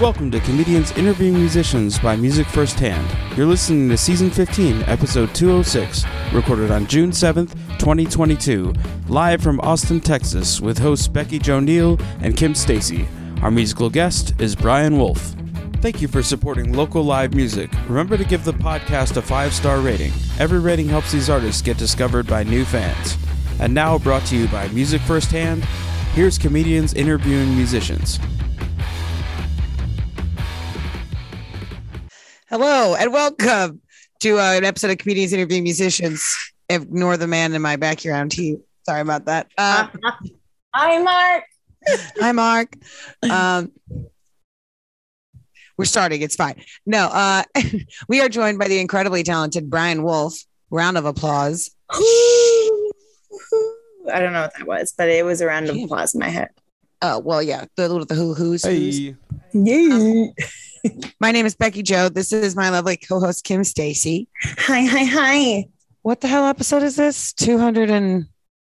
Welcome to Comedians Interviewing Musicians by Music Firsthand. You're listening to Season 15, Episode 206, recorded on June 7th, 2022, live from Austin, Texas, with hosts Becky Jo Neal and Kim Stacy. Our musical guest is Brian Wolf. Thank you for supporting local live music. Remember to give the podcast a 5-star rating. Every rating helps these artists get discovered by new fans. And now, brought to you by Music Firsthand, here's Comedians Interviewing Musicians. Hello and welcome to an episode of Comedians Interviewing Musicians. Ignore the man in my background. Sorry about that. Hi, Mark. Hi, Mark. We're starting. It's fine. No, we are joined by the incredibly talented Brian Wolf. Round of applause. I don't know what that was, but it was a round of applause in my head. Oh, well, yeah. The hoo-hoos. Hey. Yay. My name is Becky Jo. This is my lovely co-host, Kim Stacy. Hi. What the hell episode is this? 206?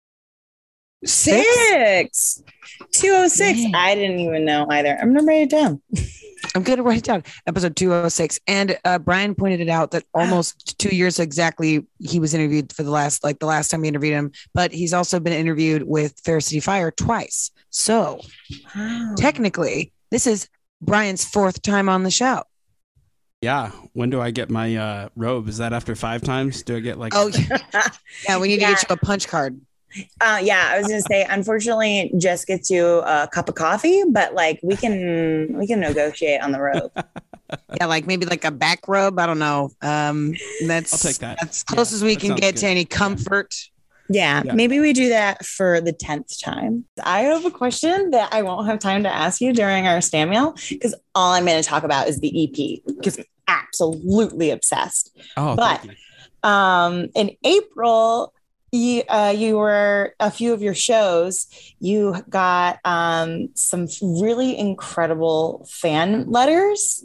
206. Dang. I didn't even know either. I'm going to write it down. I'm going to write it down. Episode 206. And Brian pointed it out that almost 2 years exactly he was interviewed for the last time we interviewed him, but he's also been interviewed with Fair City Fire twice. So technically, this is Brian's 4th time on the show. Yeah. When do I get my robe? Is that after 5 times? Do I get like... Oh, yeah. We need to get you a punch card. Yeah, I was going to say, unfortunately, just gets you a cup of coffee, but like we can negotiate on the robe. Yeah, like maybe like a back robe. I don't know. I'll take that. That's close as we can get to any comfort. Yeah, maybe we do that for the 10th time. I have a question that I won't have time to ask you during our stand meal because all I'm going to talk about is the EP because I'm absolutely obsessed. Oh, but in April, you were a few of your shows. You got some really incredible fan letters.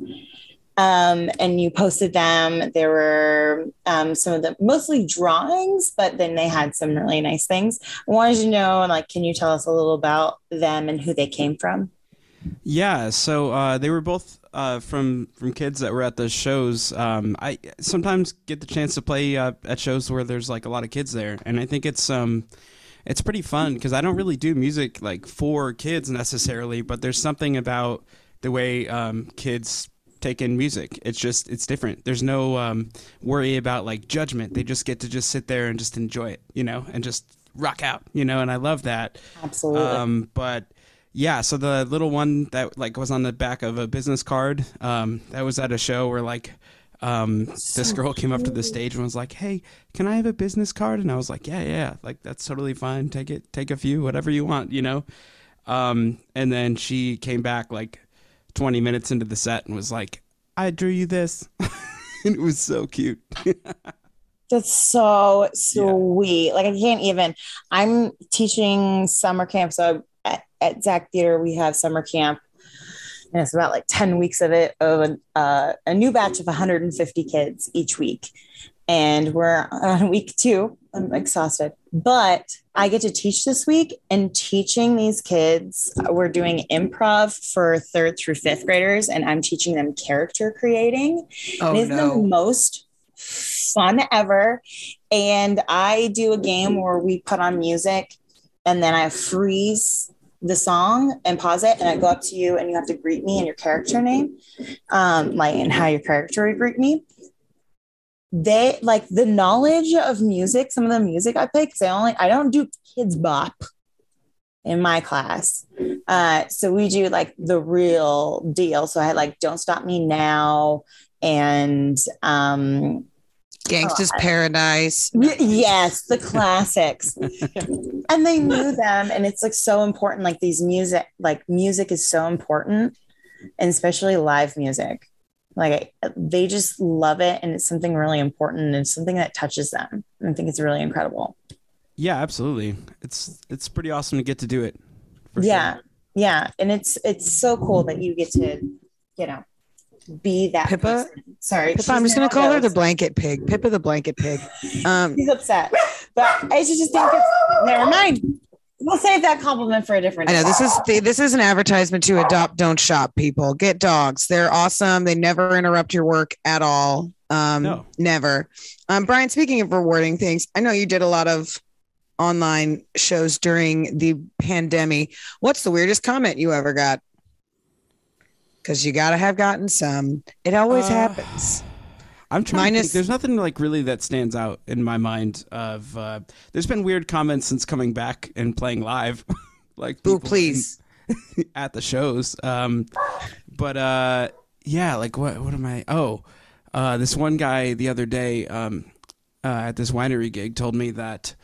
And you posted them. There were some of them, mostly drawings, but then they had some really nice things. I wanted to know, like, can you tell us a little about them and who they came from? Yeah, so they were both from kids that were at the shows. I sometimes get the chance to play at shows where there's like a lot of kids there, and I think it's pretty fun because I don't really do music like for kids necessarily, but there's something about the way kids take in music. It's different. There's no worry about like judgment. They just get to just sit there and just enjoy it, and just rock out, and I love that. Absolutely. But yeah, so the little one that like was on the back of a business card, that was at a show where like this girl came up to the stage and was like, "Hey, can I have a business card?" And I was like, yeah, like that's totally fine. Take a few, whatever you want, And then she came back like 20 minutes into the set and was like, "I drew you this." And it was so cute. That's so sweet. Like I can't even. I'm teaching summer camp, so at Zach Theater we have summer camp, and it's about like 10 weeks of it of a new batch of 150 kids each week, and we're on week 2. I'm exhausted, but I get to teach this week, and teaching these kids, we're doing improv for 3rd through 5th graders, and I'm teaching them character creating. And it's the most fun ever. And I do a game where we put on music and then I freeze the song and pause it, and I go up to you and you have to greet me in your character name, and how your character would greet me. They like the knowledge of music, some of the music I play, because I don't do kids bop in my class. So we do like the real deal. So I had like Don't Stop Me Now and Gangsta's Paradise. Yes, the classics. And they knew them, and it's like so important. Like music is so important, and especially live music. Like they just love it, and it's something really important, and it's something that touches them. And I think it's really incredible. Yeah, absolutely. It's pretty awesome to get to do it. Yeah. Yeah. And it's so cool that you get to, be that Pippa. person. Sorry. Pippa, I'm just going to call her the blanket pig. Pippa the blanket pig. She's upset. But I just think never mind. We'll save that compliment for a different I know day. this is an advertisement to adopt, don't shop. People get dogs. They're awesome. They never interrupt your work at all. No. Never. Brian, speaking of rewarding things, I know you did a lot of online shows during the pandemic. What's the weirdest comment you ever got? Because you gotta have gotten some. It always happens. I'm trying to think. There's nothing like really that stands out in my mind of there's been weird comments since coming back and playing live. Like Ooh, please. at the shows. But yeah, like what am I? Oh, this one guy the other day at this winery gig told me that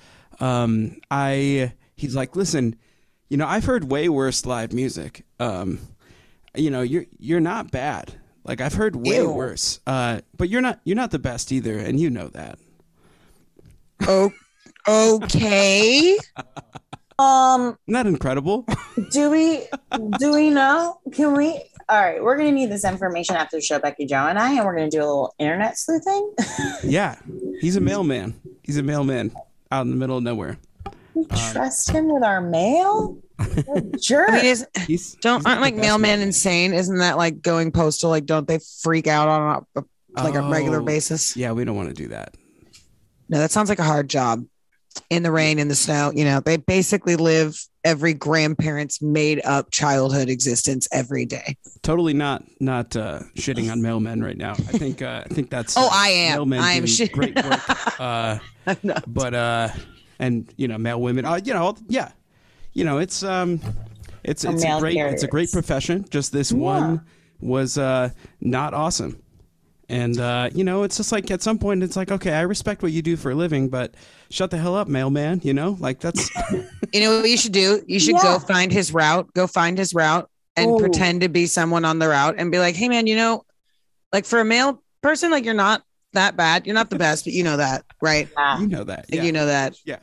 he's like, listen, you know, I've heard way worse live music. You know, you're not bad. Like I've heard way worse. But you're not the best either, and you know that. Oh, okay. Isn't that incredible? Do we know? Can we? All right, we're gonna need this information after the show, Becky Joe and I, and we're gonna do a little internet sleuthing. Yeah, he's a mailman. He's a mailman out in the middle of nowhere. We trust him with our mail. Sure. I mean, aren't like mailmen insane? Isn't that like going postal? Like, don't they freak out on a regular basis? Yeah, we don't want to do that. No, that sounds like a hard job. In the rain, in the snow, you know, they basically live every grandparent's made up childhood existence every day. Totally not shitting on mailmen right now. I think that's I am. I am shitting. Great work. But and you know, mail women. You know, yeah. You know, it's a great profession. Just this one was not awesome. And, you know, it's just like at some point it's like, okay, I respect what you do for a living, but shut the hell up, mailman. You know, like that's. You know what you should do? You should go find his route and pretend to be someone on the route and be like, hey, man, you know, like for a mail person, like you're not that bad. You're not the best, but you know that, right? You know that. Yeah. You know that. Yeah.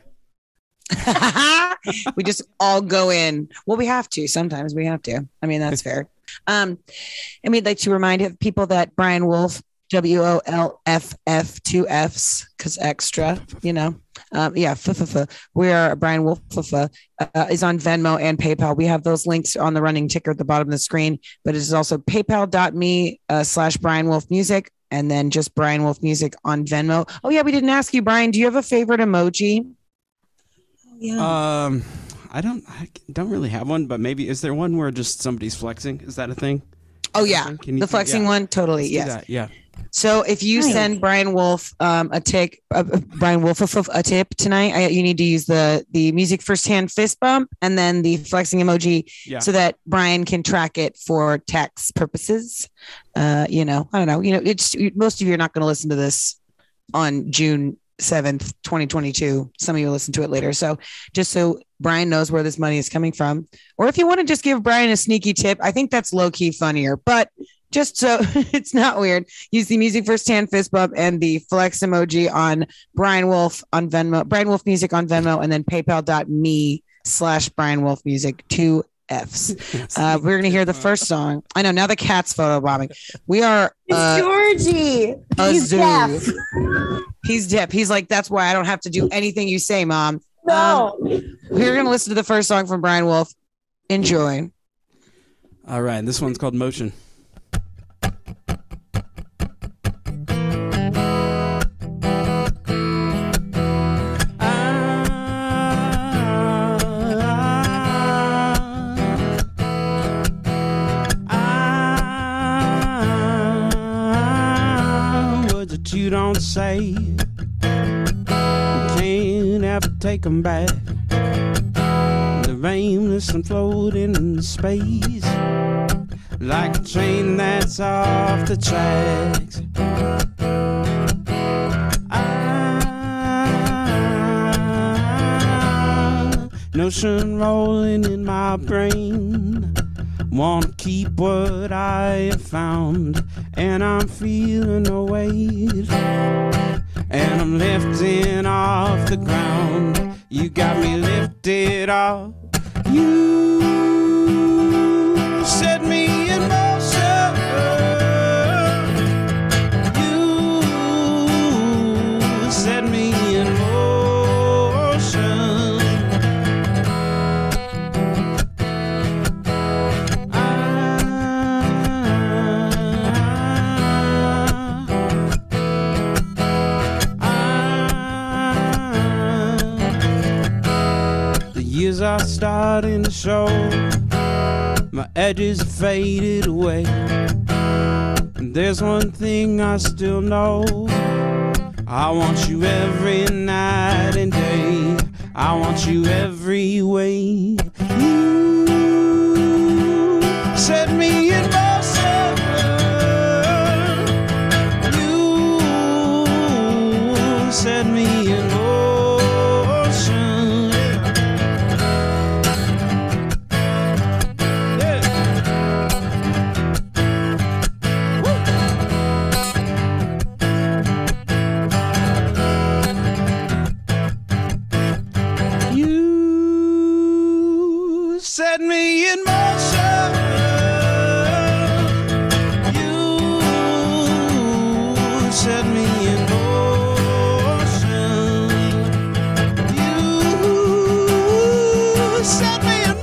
We just all go in. Well, we have to. Sometimes we have to. I mean, that's fair. And we'd like to remind people that Brian Wolf, WOLFF, 2 Fs, because extra, you know. We are Brian Wolf is on Venmo and PayPal. We have those links on the running ticker at the bottom of the screen, but it is also paypal.me/Brian Wolf Music, and then just Brian Wolf Music on Venmo. Oh yeah, we didn't ask you, Brian, do you have a favorite emoji? Yeah. I don't really have one, but maybe is there one where just somebody's flexing? Is that a thing? Oh yeah, the flexing one, totally. Yes. Yeah. So if you send Brian Wolf a tip tonight, you need to use the music firsthand fist bump and then the flexing emoji so that Brian can track it for tax purposes. You know, I don't know. You know, it's most of you are not going to listen to this on June 7th, 2022. Some of you will listen to it later. So just so Brian knows where this money is coming from, or if you want to just give Brian a sneaky tip, I think that's low key funnier, but just so it's not weird, use the music firsthand fist bump and the flex emoji on Brian Wolf on Venmo, Brian Wolf Music on Venmo, and then paypal.me/Brian Wolf Music, 2 Fs. We're going to hear the first song. I know now the cat's photobombing. We are Georgie. He's deaf. He's deaf. He's like, that's why I don't have to do anything you say, Mom. No. We're going to listen to the first song from Brian Wolf. Enjoy. All right. This one's called Motion. You don't say you can't ever take them back. They're aimless and floating in space like a train that's off the tracks. Notion rolling in my brain. Want to keep what I have found, and I'm feeling no weight, and I'm lifting off the ground. You got me lifted off. You set me in motion. You set me in motion. years are starting to show. My edges faded away. And there's one thing I still know. I want you every night and day. I want you every way. You set me in motion. You set me in motion. Set me in motion. You set me in motion. You set me in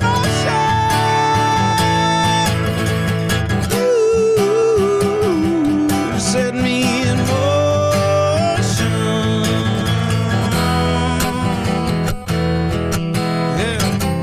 motion. You set me in motion. Yeah.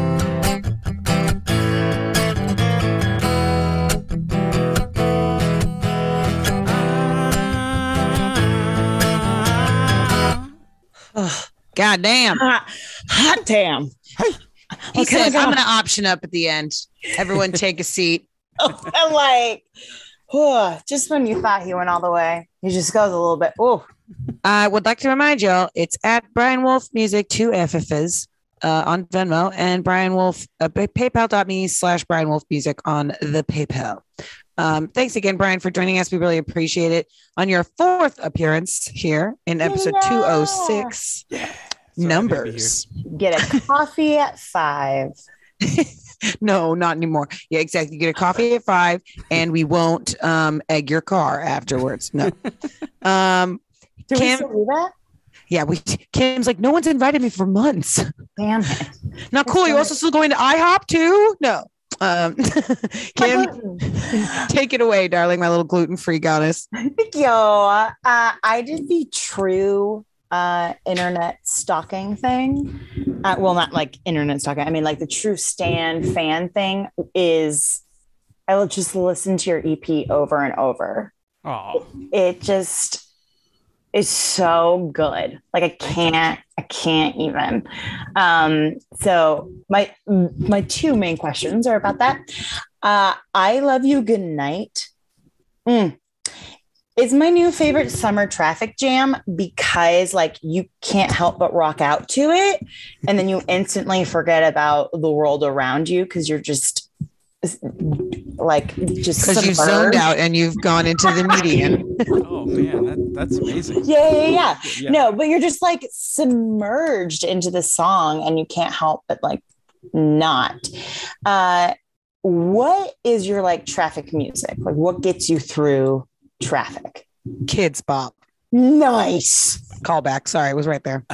God damn. Hot damn. He Okay, said, go. I'm going to option up at the end. Everyone take a seat. I'm like, just when you thought he went all the way, he just goes a little bit. Oh, I would like to remind y'all, it's at Brian Wolf Music, 2 FFs on Venmo, and Brian Wolf, paypal.me/Brian Wolf Music on the PayPal. Thanks again, Brian, for joining us. We really appreciate it. On your 4th appearance here in episode 206. Yeah. Numbers. get a coffee at 5. No, not anymore. Yeah, exactly. You get a coffee at 5 and we won't egg your car afterwards. No. Do we Kim, still do that? yeah, Kim's like, no one's invited me for months. Damn it. Not cool. You're also still going to IHOP too? No. Kim, take it away, darling, my little gluten-free goddess. Yo, I did the true internet stalking thing. Well, not like internet stalking. I mean, like the true Stan fan thing is I will just listen to your EP over and over. Oh, It just is so good. Like I can't even. So my 2 main questions are about that. I Love You Good Night. It's my new favorite summer traffic jam because like you can't help but rock out to it. And then you instantly forget about the world around you because you're just like because you've zoned out and you've gone into the median. oh man, that's amazing. Yeah. No, but you're just like submerged into the song and you can't help but like not. What is your like traffic music? Like what gets you through traffic? Kids Bop. Nice. Callback. Sorry, it was right there.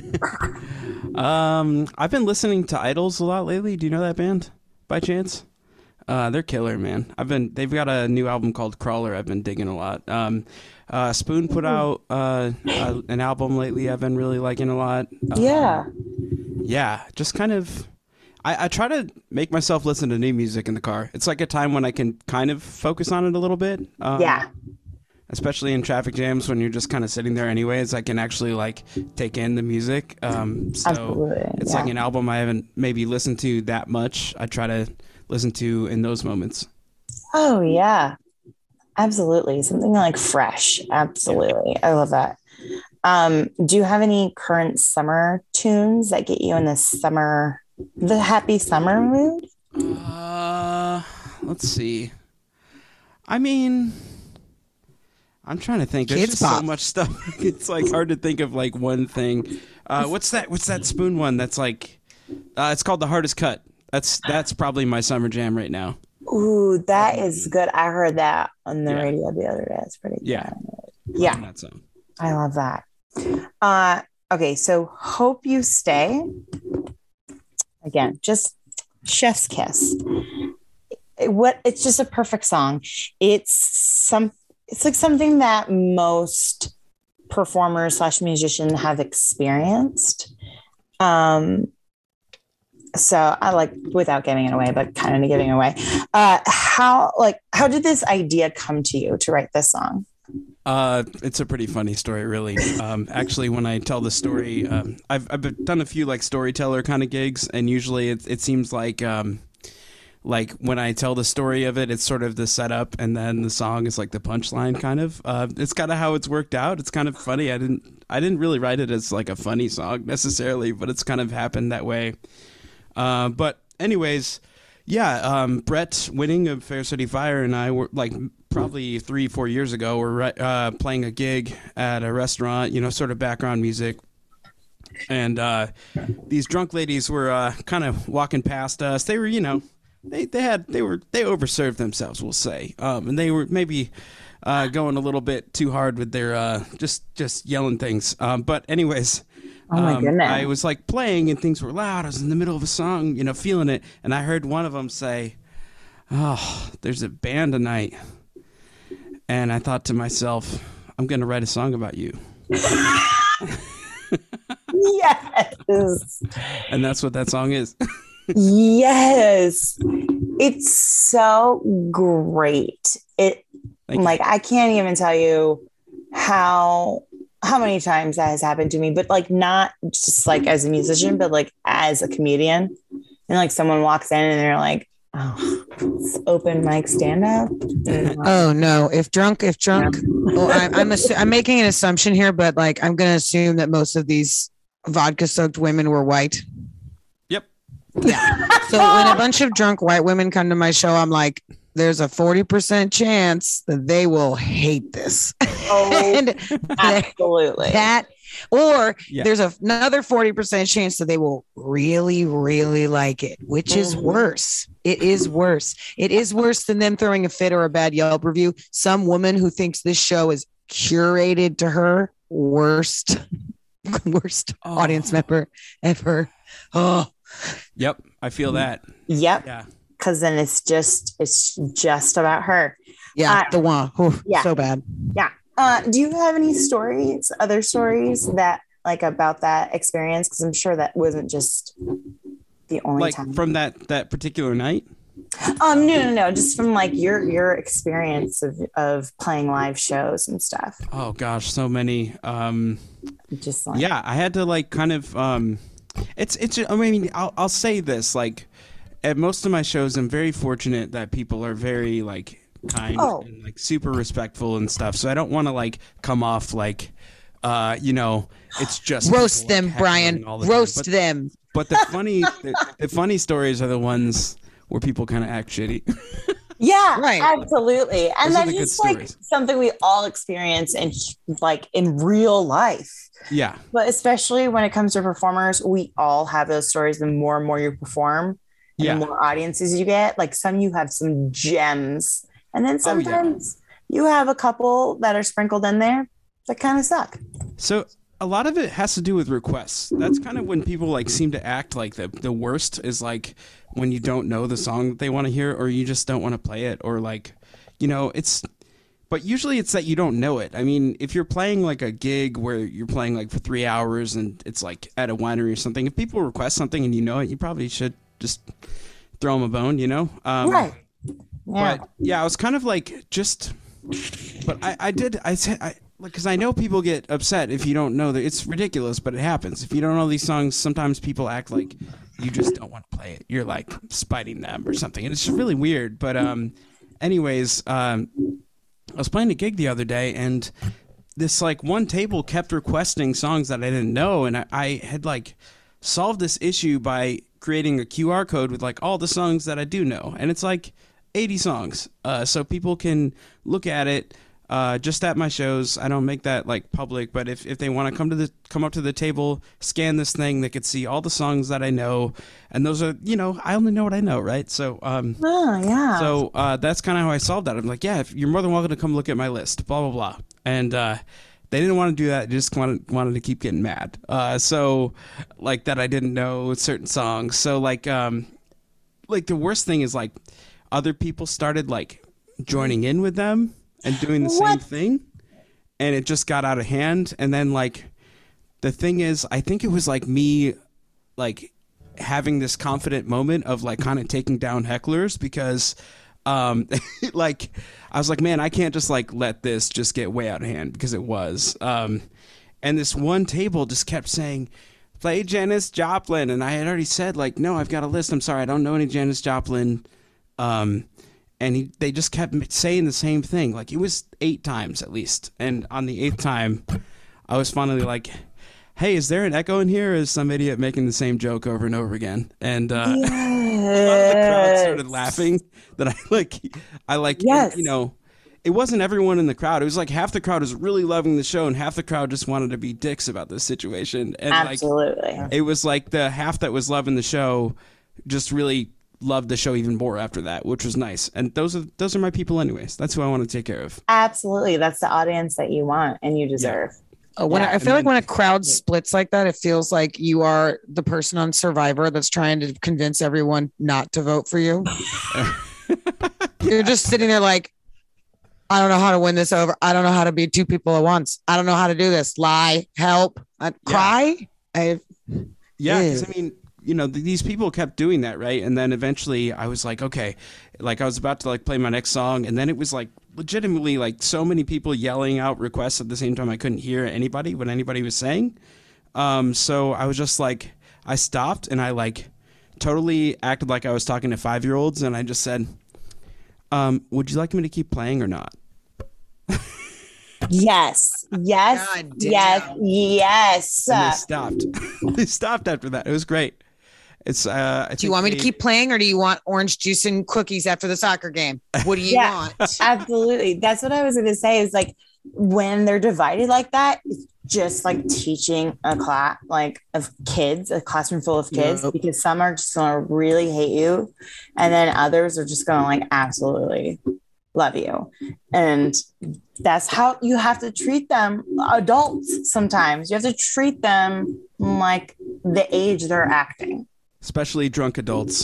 I've been listening to Idols a lot lately. Do you know that band by chance? They're killer, man. They've got a new album called Crawler. I've been digging a lot. Spoon put out an album lately. I've been really liking a lot. Yeah, just kind of. I try to make myself listen to new music in the car. It's like a time when I can kind of focus on it a little bit. Especially in traffic jams when you're just kind of sitting there anyways, I can actually like take in the music. Absolutely. It's like an album I haven't maybe listened to that much. I try to listen to in those moments. Oh yeah, absolutely. Something like fresh. Absolutely. I love that. Do you have any current summer tunes that get you in the happy summer mood? Let's see. I mean, I'm trying to think. There's Kids just Bop. so much stuff. It's like hard to think of like one thing. What's that Spoon one? That's like, it's called The Hardest Cut. That's probably my summer jam right now. Ooh, that is good. I heard that on the radio the other day. It's pretty good. Yeah. Yeah. That song. I love that. Okay, so Hope You Stay. Again, just chef's kiss. It's just a perfect song. It's like something that most performers / musicians have experienced. So I like, without giving it away, but kind of giving away. How did this idea come to you to write this song? It's a pretty funny story, really. Actually, when I tell the story, I've done a few like storyteller kind of gigs, and usually it seems like when I tell the story of it, it's sort of the setup, and then the song is like the punchline, kind of. It's kind of how it's worked out. It's kind of funny. I didn't really write it as like a funny song necessarily, but it's kind of happened that way. But anyways, yeah, Brett Winning of Fair City Fire and I were like probably 3-4 years ago. We're playing a gig at a restaurant, sort of background music. And these drunk ladies were kind of walking past us. They were, they overserved themselves, we'll say. And they were maybe going a little bit too hard with their just yelling things. But anyways, oh my goodness. I was like playing and things were loud. I was in the middle of a song, feeling it. And I heard one of them say, "Oh, there's a band tonight." And I thought to myself, I'm going to write a song about you. Yes. And that's what that song is. Yes. It's so great. I can't even tell you how many times that has happened to me, but like not just like as a musician, but like as a comedian, and like someone walks in and they're like, "Oh, it's open mic stand up." Oh no! If drunk. Well, I'm making an assumption here, but like I'm gonna assume that most of these vodka-soaked women were white. Yep. Yeah. So when a bunch of drunk white women come to my show, I'm like, there's a 40% chance that they will hate this. Oh, and absolutely. There's another 40% chance that they will really, really like it, which is worse. It is worse. It is worse than them throwing a fit or a bad Yelp review. Some woman who thinks this show is curated to her, worst audience member ever. Oh, yep. I feel that. Yep. Yeah. Because then it's just about her. Yeah, the one. Yeah. So bad. Yeah. Do you have any other stories that like about that experience? Because I'm sure that wasn't just the only time. From that particular night? No. Just from like your experience of playing live shows and stuff. Oh gosh, so many. Just like, yeah, I had to like kind of. I mean, I'll say this, like at most of my shows, I'm very fortunate that people are very like kind and like super respectful and stuff. So I don't want to like come off like, it's just roast them, Brian. Roast them. But the funny stories are the ones where people kind of act shitty. Yeah, right. Absolutely. And that's just like something we all experience in real life. Yeah. But especially when it comes to performers, we all have those stories. The more and more you perform, the more audiences you get. Like you have some gems. And then sometimes you have a couple that are sprinkled in there that kind of suck. So a lot of it has to do with requests. That's kind of when people like seem to act like the worst is like when you don't know the song that they want to hear, or you just don't want to play it, or like, but usually it's that you don't know it. I mean, if you're playing like a gig where you're playing like for 3 hours and it's like at a winery or something, if people request something and you know it, you probably should just throw them a bone, Right. Yeah. But yeah, I was kind of like because I know people get upset if you don't know that. It's ridiculous, but it happens. If you don't know these songs, sometimes people act like you just don't want to play it. You're like spiting them or something. And it's just really weird. But anyways, I was playing a gig the other day and this like one table kept requesting songs that I didn't know. And I had like solved this issue by creating a QR code with like all the songs that I do know. And it's like 80 songs. So people can look at it. Just at my shows. I don't make that like public, but if they want to come up to the table, scan this thing, they could see all the songs that I know, and those are, I only know what I know, right? So so that's kind of how I solved that. I'm like, yeah, if you're more than welcome to come look at my list, blah blah blah. And they didn't want to do that. They just wanted to keep getting mad. So like that I didn't know certain songs. So like the worst thing is like other people started like joining in with them and doing the same thing, and it just got out of hand. And then like the thing is, I think it was like me like having this confident moment of like kind of taking down hecklers because like I was like, man, I can't just like let this just get way out of hand because it was. And this one table just kept saying, play Janis Joplin. And I had already said like, no, I've got a list. I'm sorry. I don't know any Janis Joplin. And they just kept saying the same thing. Like it was 8 times at least. And on the 8th time, I was finally like, hey, is there an echo in here? Or is some idiot making the same joke over and over again? And a lot of the crowd started laughing. That I like, yes. you know, it wasn't everyone in the crowd. It was like half the crowd was really loving the show, and half the crowd just wanted to be dicks about this situation. And absolutely, like, it was like the half that was loving the show just really loved the show even more after that, which was nice. And those are my people, anyways. That's who I want to take care of. Absolutely, that's the audience that you want and you deserve. Yeah. I feel like when a crowd splits like that, it feels like you are the person on Survivor that's trying to convince everyone not to vote for you. You're just sitting there like, I don't know how to win this over. I don't know how to be 2 people at once. I don't know how to do this. Lie, help, cry. Yeah, because I mean, you know, these people kept doing that, right? And then eventually I was like, okay, like I was about to like play my next song, and then it was like legitimately like so many people yelling out requests at the same time I couldn't hear anybody, what anybody was saying. So I was just like, I stopped and I like totally acted like I was talking to 5-year-olds, and I just said, would you like me to keep playing or not? Yes. Yes. And they stopped. They stopped after that. It was great. It's. Do you want me to keep playing, or do you want orange juice and cookies after the soccer game? What do you want? Absolutely. That's what I was going to say. Is like when they're divided like that, it's just like teaching a class like of kids, a classroom full of kids, because some are just going to really hate you, and then others are just going to like absolutely love you. And that's how you have to treat them. Adults, sometimes you have to treat them like the age they're acting. Especially drunk adults.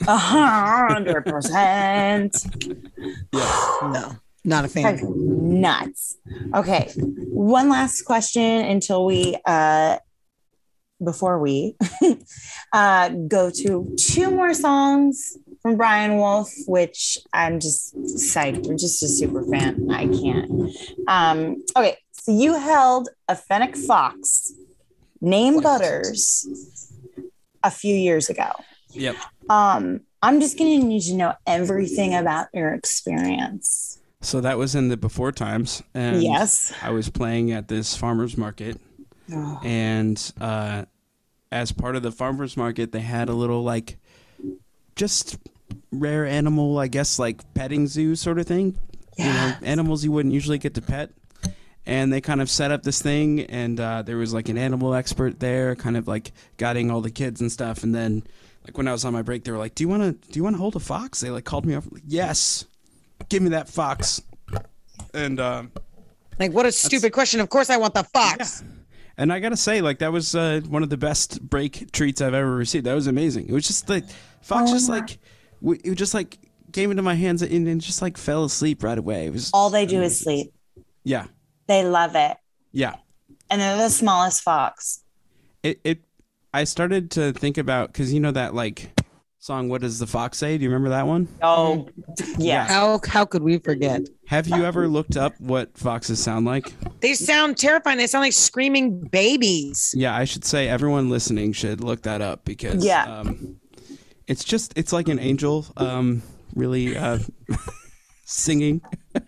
100%. No, not a fan. Like, nuts. Okay. One last question until we, before we go to 2 more songs from Brian Wolf, which I'm just psyched. I'm just a super fan. I can't. Okay. So you held a Fennec Fox named Butters a few years ago. Yep. I'm just going to need to know everything about your experience. So that was in the before times. And yes. I was playing at this farmer's market. Oh. And as part of the farmer's market, they had a little like just rare animal, I guess, like petting zoo sort of thing. Yes. You know, animals you wouldn't usually get to pet. And they kind of set up this thing, and there was like an animal expert there, kind of like guiding all the kids and stuff. And then, like when I was on my break, they were like, "Do you want to hold a fox?" They like called me up, like, "Yes, give me that fox." And like, what a stupid question! Of course, I want the fox. Yeah. And I gotta say, like that was one of the best break treats I've ever received. That was amazing. It was just like fox, it just like came into my hands and just like fell asleep right away. It was all they do is sleep. Yeah. They love it. Yeah. And they're the smallest fox. I started to think about, because you know that like song, What Does the Fox Say? Do you remember that one? Oh, yeah. How could we forget? Have you ever looked up what foxes sound like? They sound terrifying. They sound like screaming babies. Yeah, I should say everyone listening should look that up because it's like an angel really singing.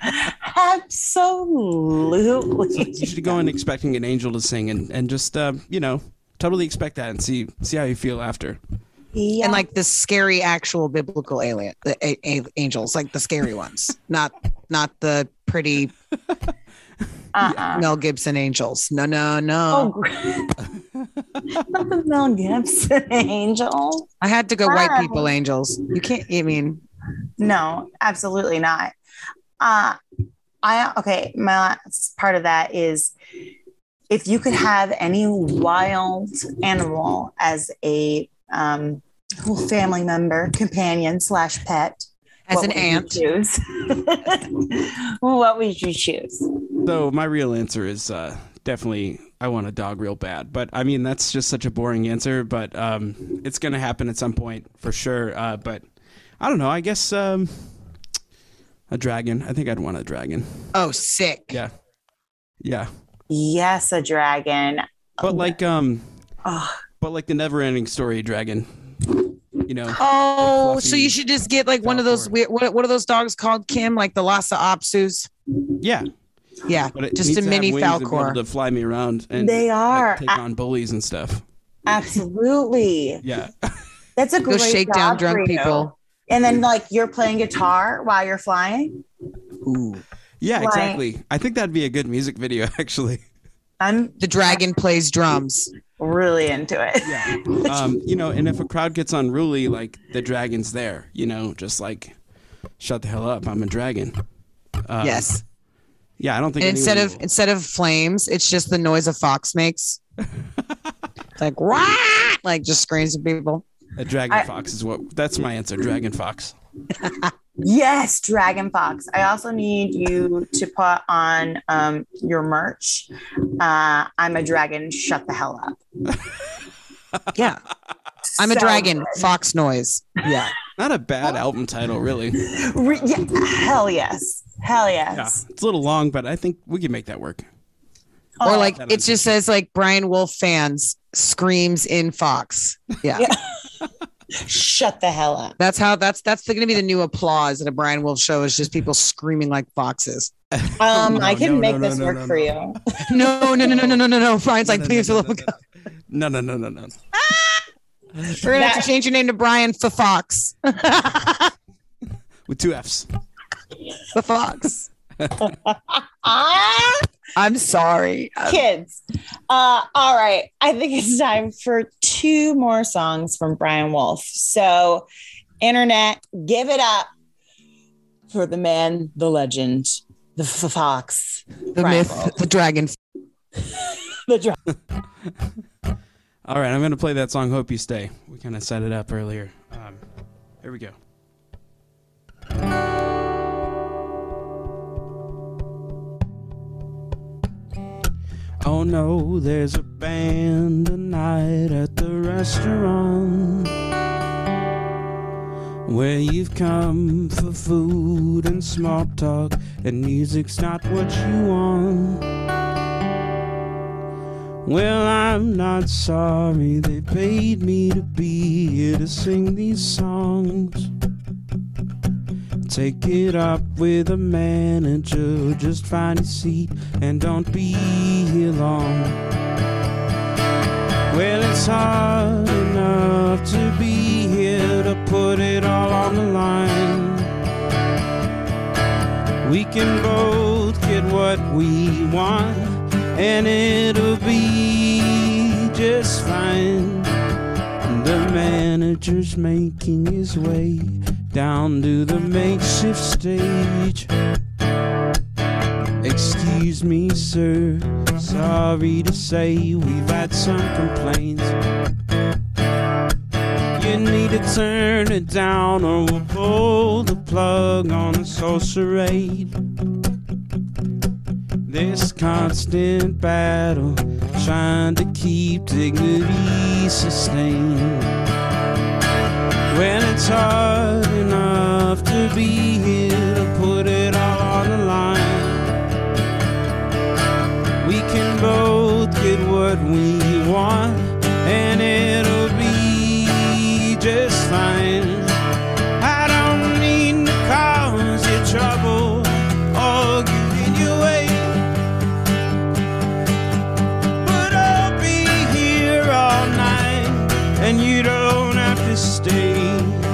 Absolutely. So you should go in expecting an angel to sing and just totally expect that and see how you feel after. Yeah. And like the scary actual biblical alien, the angels, like the scary ones, not the pretty Mel Gibson angels. No. Oh, not the Mel Gibson angel. I had to go white people angels. You can't. I mean, no, absolutely not. My last part of that is, if you could have any wild animal as a family member, companion / pet, as an ant, choose? What would you choose? So my real answer is definitely I want a dog real bad. But I mean, that's just such a boring answer. But it's gonna happen at some point for sure. But I don't know. I guess a dragon. I think I'd want a dragon. Oh, sick. Yeah. Yeah. Yes, a dragon. But like Oh, but like the Never-Ending Story dragon. You know. Oh, fluffy so you should just get like one of those weird, what are those dogs called, Kim? Like the Lhasa Apsus? Yeah. Yeah, But it just needs a to have mini wings and be able Falcor. to fly me around and They are. like, take on bullies and stuff. absolutely. Yeah. That's a Go great shake down job drunk for you. people. And then like you're playing guitar while you're flying. Ooh. Yeah, Like- exactly. I think that'd be a good music video actually. I'm The dragon plays drums. really into it. Yeah. You know, and if a crowd gets unruly, like the dragon's there, you know, just like shut the hell up, I'm a dragon. Yes. Yeah, I don't think And anyone will. instead of flames, it's just the noise a fox makes. It's like wah! Like just screams at people. A dragon fox is that's my answer, dragon fox. Yes, Dragon Fox. I also need you to put on your merch. I'm a dragon. Shut the hell up. Yeah. I'm a So dragon. good. Fox noise. Yeah. Not a bad album title, really. Yeah, hell yes. Hell Yeah, yes. it's a little long, but I think we can make that work. Or like that it on just says like Brian Wolf fans screams in Fox. Yeah. Yeah. Shut the hell up. That's going to be the new applause at a Brian Wolf show is just people screaming like foxes. I can make this work for you. No. Brian's like, please, for the love of God. No. We're going to have to change your name to Brian for Fox. With 2 F's. The Fox. Ah, I'm sorry. kids. All right. I think it's time for 2 more songs from Brian Wolf. So, internet, give it up for the man, the legend, the fox, The Brian myth, Wolf. the dragon. The dra- All right, I'm going to play that song, Hope You Stay. We kind of set it up earlier. Here we go. Oh no, there's a band tonight at the restaurant where you've come for food and small talk, and music's not what you want. Well, I'm not sorry they paid me to be here to sing these songs. Take it up with a manager, just find a seat and don't be here long. Well, it's hard enough to be here to put it all on the line. We can both get what we want, and it'll be just fine. The manager's making his way down to the makeshift stage. Excuse me, sir, sorry to say we've had some complaints. You need to turn it down or we'll pull the plug on this whole charade. This constant battle trying to keep dignity sustained. When it's hard enough to be here to put it all on the line, we can both get what we want, and it'll be just fine. I don't mean to cause you trouble or get in your way, but I'll be here all night, and you don't have to stay.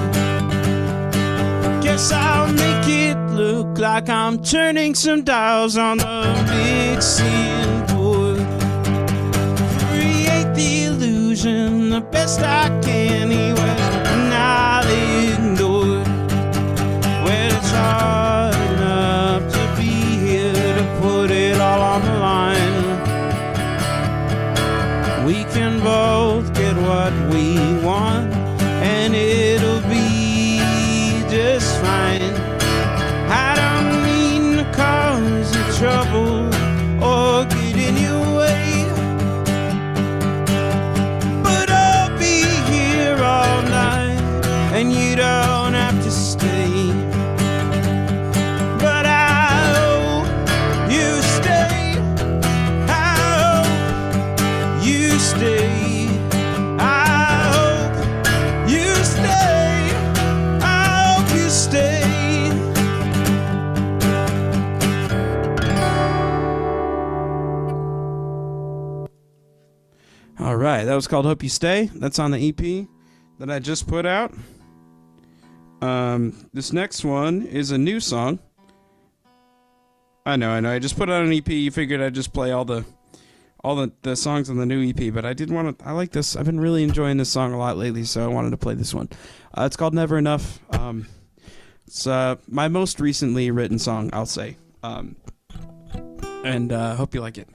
Guess I'll make it look like I'm turning some dials on the mixing board. Create the illusion the best I can anyway, and I'll ignore it. Well, it's hard enough to be here to put it all on the line. We can both get what we want, and it'll be just fine. I don't mean to cause you trouble or get in your way, right, that was called Hope You Stay. That's on the EP that I just put out. This next one is a new song. I know. I just put out an EP. You figured I'd just play all the songs on the new EP, but I didn't want to. I like this. I've been really enjoying this song a lot lately, so I wanted to play this one. It's called Never Enough. It's my most recently written song, I'll say. And hope you like it.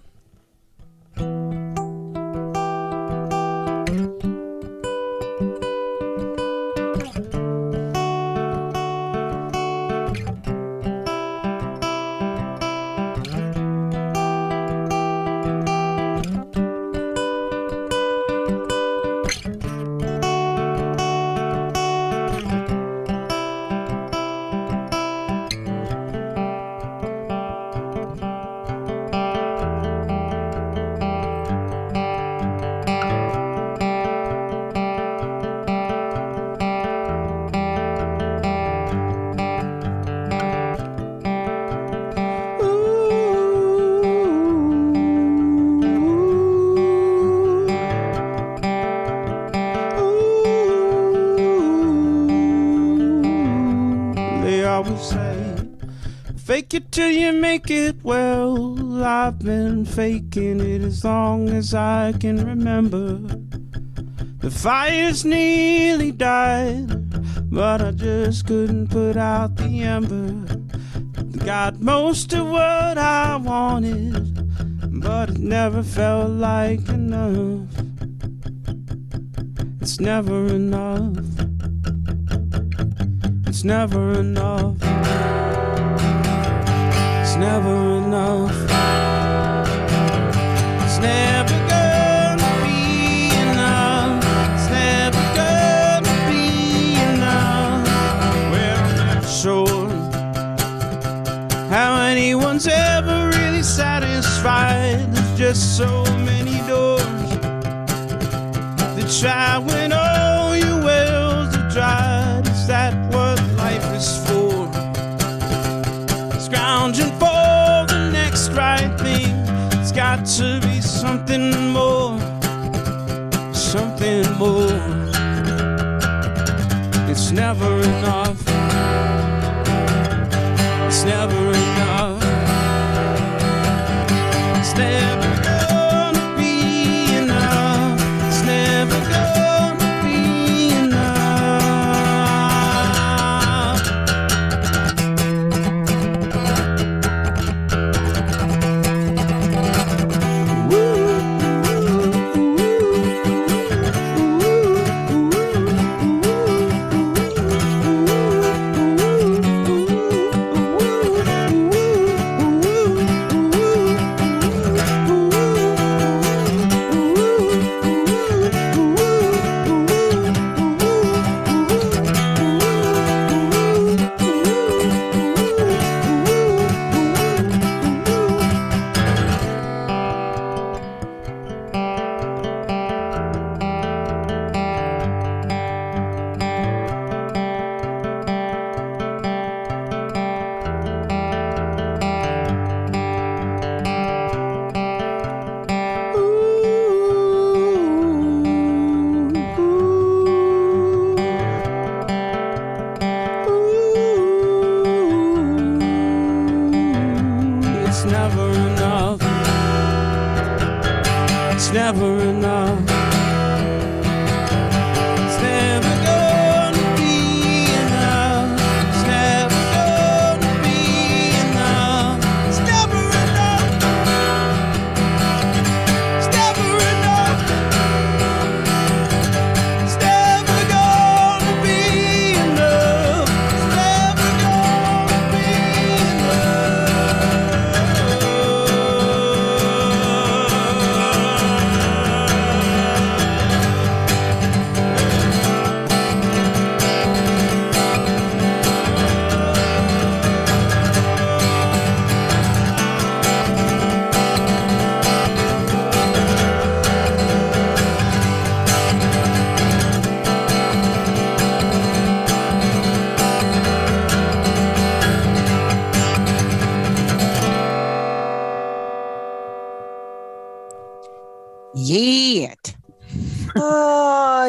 Fake it till you make it. Well, I've been faking it as long as I can remember. The fire's nearly died, but I just couldn't put out the ember. Got most of what I wanted, but it never felt like enough. It's never enough. It's never enough. It's never enough. It's never gonna be enough. It's never gonna be enough. Well, I'm not sure how anyone's ever really satisfied. There's just so many doors that try when all your wells are dried. Is that what life is for? Scrounging for the next right thing. It's got to be something more. Something more. It's never enough. It's never enough. It's never gonna be enough. It's never gonna be enough.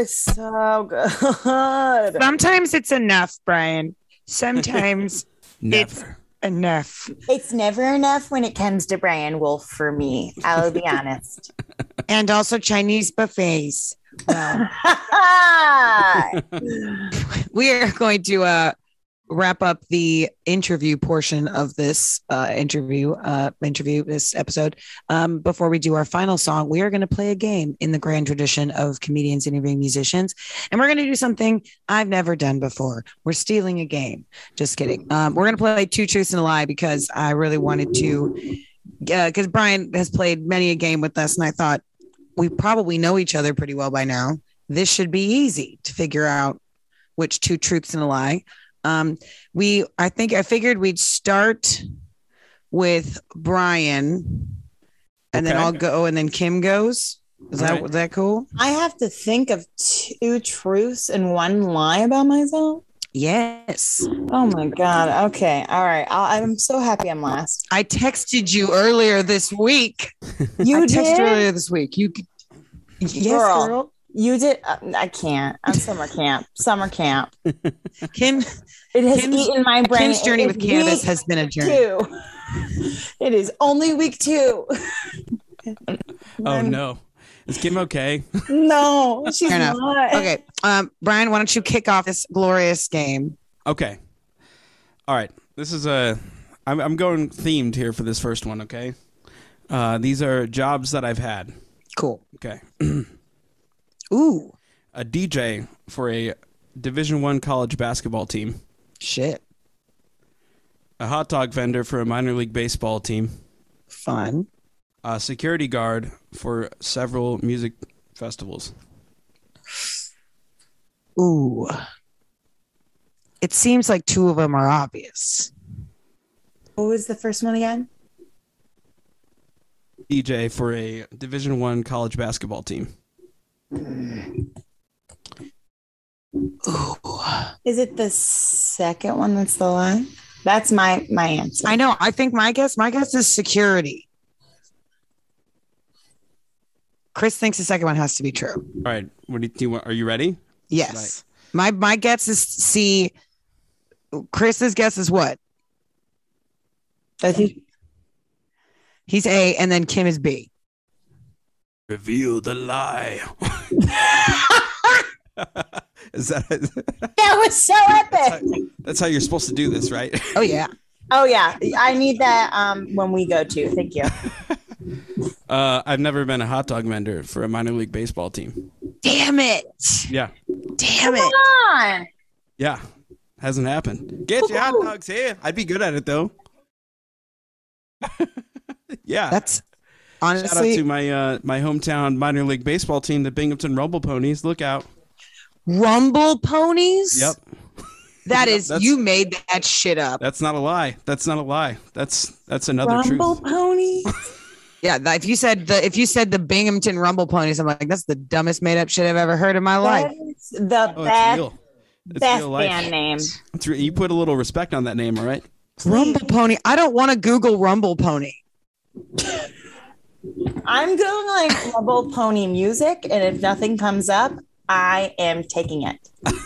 it's so good. Sometimes it's enough, Brian. Sometimes it's Never. enough. It's never enough when it comes to Brian Wolf for me. I'll be honest. And also Chinese buffets. Well, we are going to wrap up the interview portion of this this episode. Before we do our final song, we are going to play a game in the grand tradition of comedians interviewing musicians, and we're going to do something I've never done before. We're stealing a game. Just kidding. We're going to play Two Truths and a Lie because I really wanted to, because Brian has played many a game with us, and I thought we probably know each other pretty well by now. This should be easy to figure out which two truths and a lie. I figured we'd start with Brian and then I'll go and then Kim goes. Was that cool? I have to think of two truths and one lie about myself. Yes. Oh my God. Okay. All right. I'm so happy I'm last. I texted you earlier this week. You did? Earlier this week. Yes, girl. You did. I can't. I'm summer camp. Kim. It has eaten my brain. Kim's journey with cannabis has been a journey. It is only week 2. Oh no. Is Kim okay? No, she's not. Okay. Brian, why don't you kick off this glorious game? Okay. All right. This is I'm going themed here for this first one, okay? These are jobs that I've had. Cool. Okay. Ooh. A DJ for a Division I college basketball team. Shit. A hot dog vendor for a minor league baseball team. Fun. A security guard for several music festivals. Ooh. It seems like 2 of them are obvious. What was the first one again? DJ for a Division I college basketball team. Ooh. Is it the second one that's the lie? That's my answer. I know. I think my guess is security. Chris thinks the second one has to be true. All right. What do you want? Are you ready? Yes. Right. My guess is C. Chris's guess is what? He's A, and then Kim is B. Reveal the lie. Is that was so epic. That's how you're supposed to do this, right? Oh yeah. I need that when we go to. Thank you. I've never been a hot dog vendor for a minor league baseball team. Damn it. Yeah. Damn it. Come on. Yeah. Hasn't happened. Get your hot dogs here. I'd be good at it though. Yeah. That's honestly. Shout out to my hometown minor league baseball team, the Binghamton Rumble Ponies. Look out. Rumble Ponies? Yep. That is, you made that shit up. That's not a lie. That's another Rumble truth. Ponies? Yeah, if you said the Binghamton Rumble Ponies, I'm like, that's the dumbest made up shit I've ever heard in my life. It's the best real life. band name. You put a little respect on that name, all right? Rumble Pony. I don't want to Google Rumble Pony. I'm Googling Rumble Pony music, and if nothing comes up, I am taking it.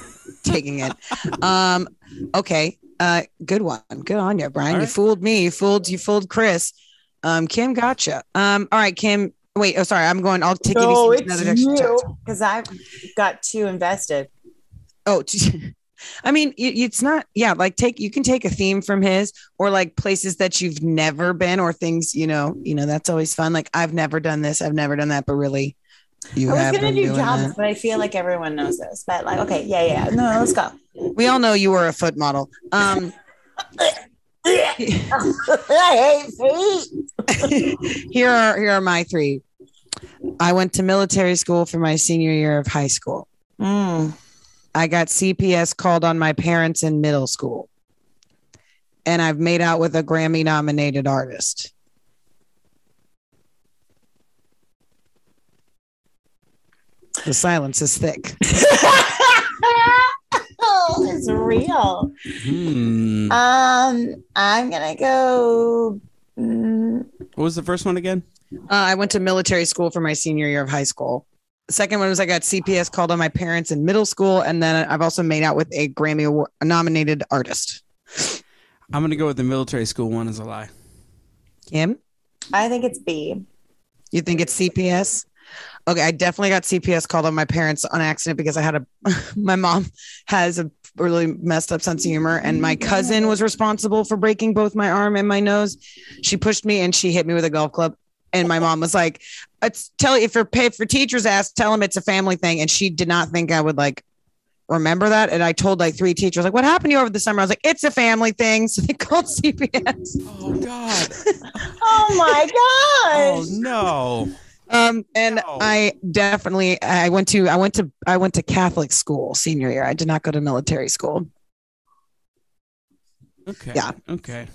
Okay. Good one. Good on you, Brian. All You right. fooled me. You fooled Chris. Kim gotcha. All right, Kim. Wait. Oh, sorry. I'll take No, you another it's direction. you, because I've got 2 invested. Oh, I mean, it's not. Yeah, like you can take a theme from his, or like places that you've never been, or things that's always fun. Like I've never done this, I've never done that, but really, you have. I was been gonna do doing jobs, that. but I feel like everyone knows this. But like, okay, yeah. No, let's go. We all know you were a foot model. I hate feet. Here are my 3. I went to military school for my senior year of high school. I got CPS called on my parents in middle school. And I've made out with a Grammy nominated artist. The silence is thick. It's real. I'm gonna go. What was the first one again? I went to military school for my senior year of high school. The second one was I got CPS called on my parents in middle school. And then I've also made out with a Grammy Award nominated artist. I'm going to go with the military school one as a lie. Kim? I think it's B. You think it's CPS? Okay, I definitely got CPS called on my parents on accident because I had my mom has a really messed up sense of humor, and my cousin was responsible for breaking both my arm and my nose. She pushed me and she hit me with a golf club. And my mom was like, if you're paid for teachers ask, tell them it's a family thing. And she did not think I would like remember that. And I told like 3 teachers, like, what happened to you over the summer? I was like, it's a family thing. So they called CPS. Oh God. Oh my Oh gosh. no. And No. I went to Catholic school senior year. I did not go to military school. Okay. Yeah. Okay.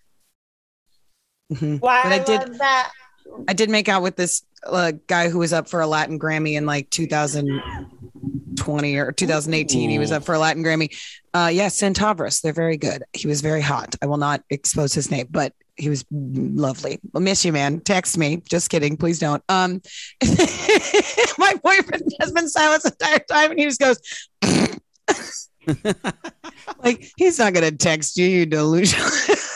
Mhm. Why But love that. I did make out with this guy who was up for a Latin Grammy in like 2020 or 2018. He was up for a Latin Grammy. Centavros. They're very good. He was very hot. I will not expose his name, but he was lovely. I miss you, man. Text me. Just kidding. Please don't. My boyfriend has been silent the entire time, and he just goes, like, he's not going to text you, you delusional.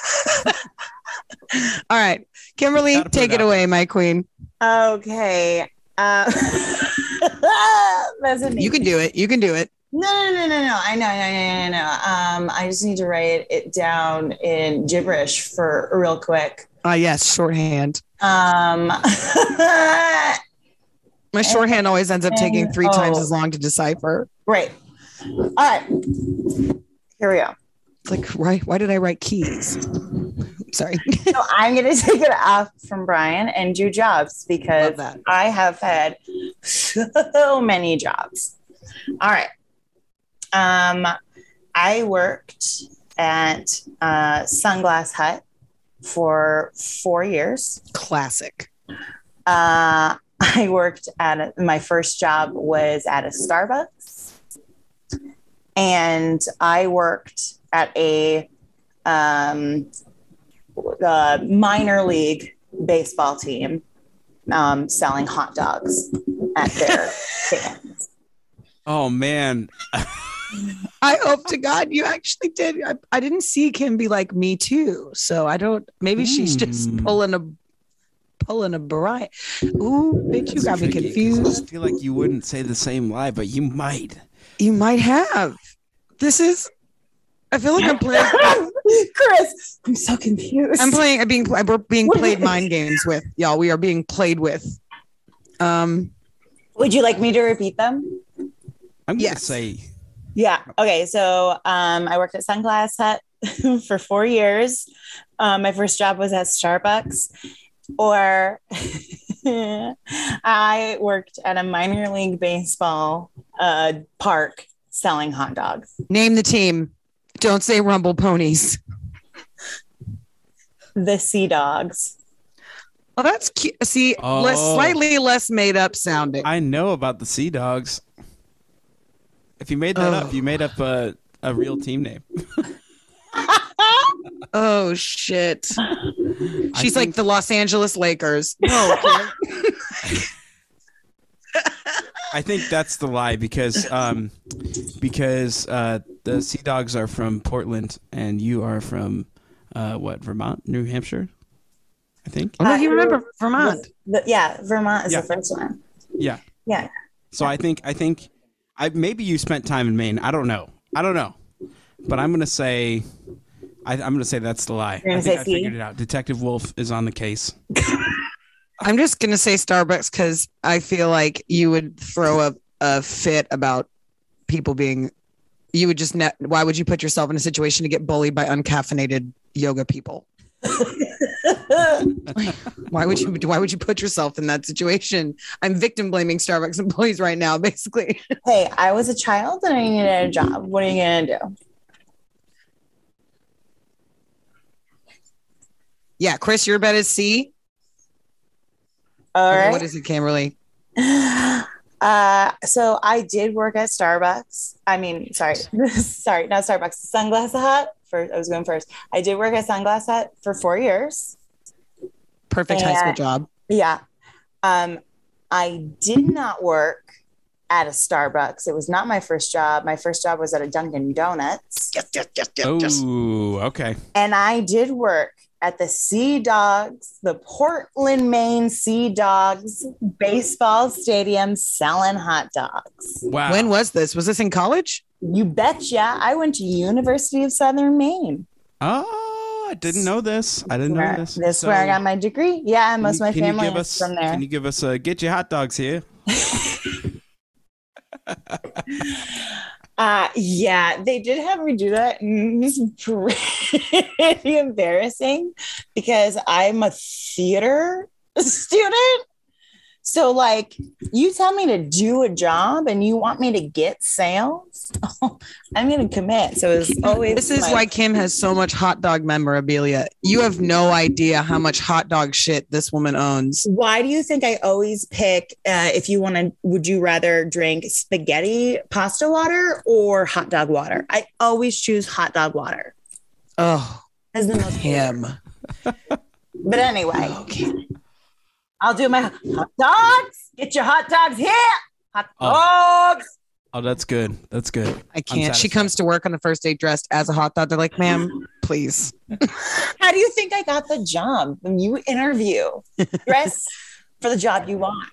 All right. Kimberly, Gotta put take it it out away, my queen. Okay. That's amazing. You can do it. You can do it. No. I know. I just need to write it down in gibberish for real quick. Yes, shorthand. My shorthand always ends up taking 3 times as long to decipher. Great. All right. Here we go. It's like, why did I write keys? Sorry. So I'm going to take it off from Brian and do jobs because Love that. I have had so many jobs. All right. I worked at Sunglass Hut for 4 years. Classic. I worked at my first job was at a Starbucks, and I worked at a minor league baseball team selling hot dogs at their stands. Oh man. I hope to God you actually did. I didn't see Kim be like me too. So I don't. Maybe she's just pulling a Brian. Ooh, bitch, you got me Tricky, 'cause confused. I feel like you wouldn't say the same lie, but you might. You might have. This is. I feel like I'm playing. Chris, I'm so confused. We're being played mind games with y'all. We are being played with. Would you like me to repeat them? I'm gonna Yes. say Yeah. Okay. So I worked at Sunglass Hut for 4 years. My first job was at Starbucks, or I worked at a minor league baseball park selling hot dogs. Name the team. Don't say Rumble Ponies. The Sea Dogs. Oh, that's cute. See, slightly less made up sounding. I know about the Sea Dogs. If you made that up, you made up a real team name. Oh shit. She's like the Los Angeles Lakers. No. I think that's the lie because the Sea Dogs are from Portland and you are from Vermont, New Hampshire, I think. Oh, no, you remember Vermont. Vermont is Yeah. the first one. Yeah. Yeah. So I think maybe you spent time in Maine. I don't know. But I'm gonna say that's the lie. You're I gonna think say I C? figured it out. Detective Wolf is on the case. I'm just gonna say Starbucks because I feel like you would throw a fit about people being. You would just why would you put yourself in a situation to get bullied by uncaffeinated yoga people? Why would you put yourself in that situation? I'm victim blaming Starbucks employees right now, basically. Hey, I was a child and I needed a job. What are you gonna do? Yeah, Chris, your bet is C. All Okay, right. what is it, Kimberly? So I did work at Starbucks. I mean, sorry, not Starbucks. Sunglass Hut. I was going first. I did work at Sunglass Hut for 4 years. Perfect high school job. Yeah. I did not work at a Starbucks. It was not my first job. My first job was at a Dunkin' Donuts. Oh, okay. And I did work at the Sea Dogs, the Portland, Maine Sea Dogs baseball stadium selling hot dogs. Wow. When was this? Was this in college? You betcha. I went to University of Southern Maine. Oh, I didn't know this. I didn't know this. This is where I got my degree. Yeah, most of my family is from there. Can you give us get your hot dogs here? Yeah, they did have me do that, and it was pretty embarrassing because I'm a theater student. So, like, you tell me to do a job and you want me to get sales, I'm going to commit. So it's always. This is why Kim has so much hot dog memorabilia. You have no idea how much hot dog shit this woman owns. Why do you think I always pick, if you want to, would you rather drink spaghetti pasta water or hot dog water? I always choose hot dog water. Oh, as the most Kim. But anyway. Okay. I'll do my hot dogs. Get your hot dogs here. Hot dogs. Oh, that's good. That's good. I can't. She comes to work on the first day dressed as a hot dog. They're like, ma'am, please. How do you think I got the job? When you interview, dress for the job you want.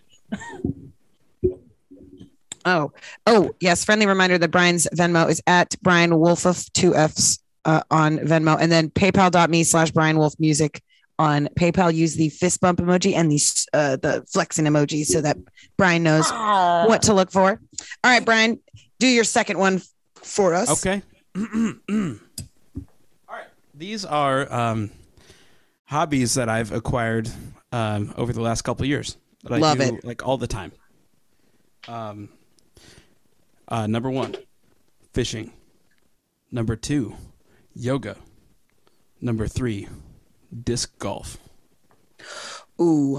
Oh, yes. Friendly reminder that Brian's Venmo is at Brian Wolf of 2Fs on Venmo, and then paypal.me/Brian Wolf Music. On PayPal, use the fist bump emoji and the flexing emoji so that Brian knows what to look for. All right, Brian, do your second one for us. Okay. All right. These are hobbies that I've acquired over the last couple of years that I Love do it. like all the time. Number 1, fishing. Number 2, yoga. Number 3, disc golf. Ooh.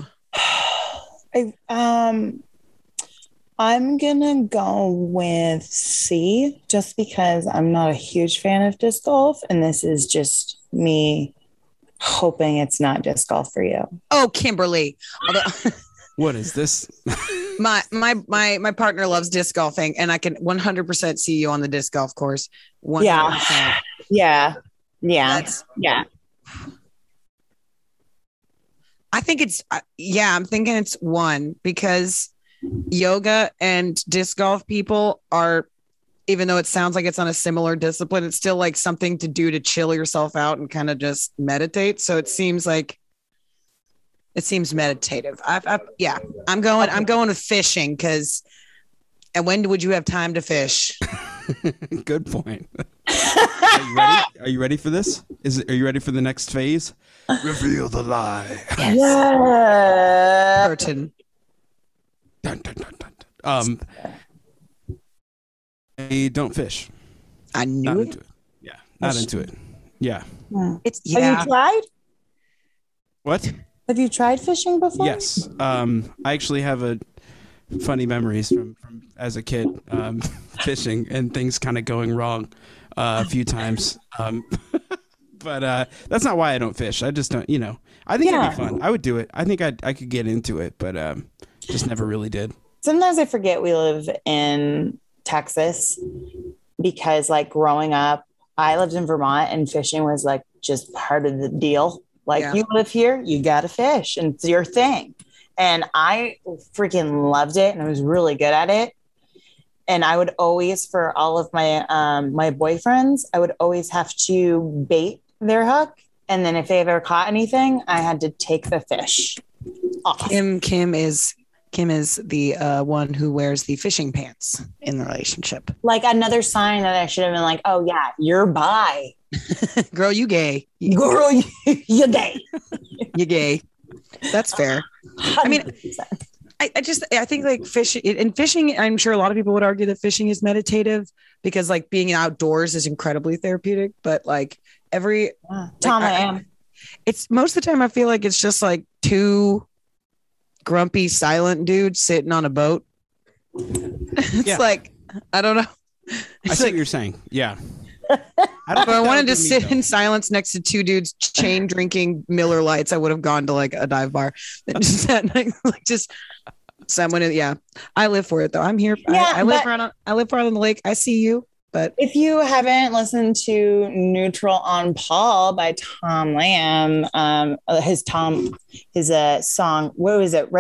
I'm gonna go with C just because I'm not a huge fan of disc golf, and this is just me hoping it's not disc golf for you. Oh, Kimberly. What is this? My partner loves disc golfing, and I can 100% see you on the disc golf course. 100%. Yeah. I think it's, I'm thinking it's 1 because yoga and disc golf people are, even though it sounds like it's on a similar discipline, it's still like something to do to chill yourself out and kind of just meditate. So it seems meditative. I'm going with fishing because, and when would you have time to fish? Good point. Are you ready? Are you ready for this? Are you ready for the next phase? Reveal the lie. Yes. Yeah. Curtain. Dun, dun, dun, dun, dun. I don't fish. I knew Not it. into it. Yeah, not into it. Yeah. It's Have you tried? What? Have you tried fishing before? Yes. I actually have funny memories from as a kid fishing and things kind of going wrong a few times. But that's not why I don't fish. I just don't, I think it'd be fun. I would do it. I think I could get into it, but just never really did. Sometimes I forget we live in Texas because like growing up, I lived in Vermont and fishing was like just part of the deal. Like you live here, you got to fish and it's your thing. And I freaking loved it and I was really good at it. And I would always, for all of my my boyfriends, I would always have to bait their hook. And then if they ever caught anything, I had to take the fish off. Kim is the one who wears the fishing pants in the relationship. Like another sign that I should have been like, oh yeah, you're bi. Girl, you gay. Girl, you're gay. You gay. That's fair. 100%. I mean, I think like fishing, I'm sure a lot of people would argue that fishing is meditative because like being outdoors is incredibly therapeutic, but like I am. It's most of the time I feel like it's just like 2 grumpy, silent dudes sitting on a boat. It's like, I don't know. I see what you're saying. Yeah. I wanted to sit in silence next to 2 dudes chain drinking Miller Lights, I would have gone to like a dive bar. Just that night, like just Someone, yeah. I live for it though. I'm here. Yeah, I live around. I live around the lake. I see you. But if you haven't listened to "Neutral on Paul" by Tom Lamb, his song, what was it?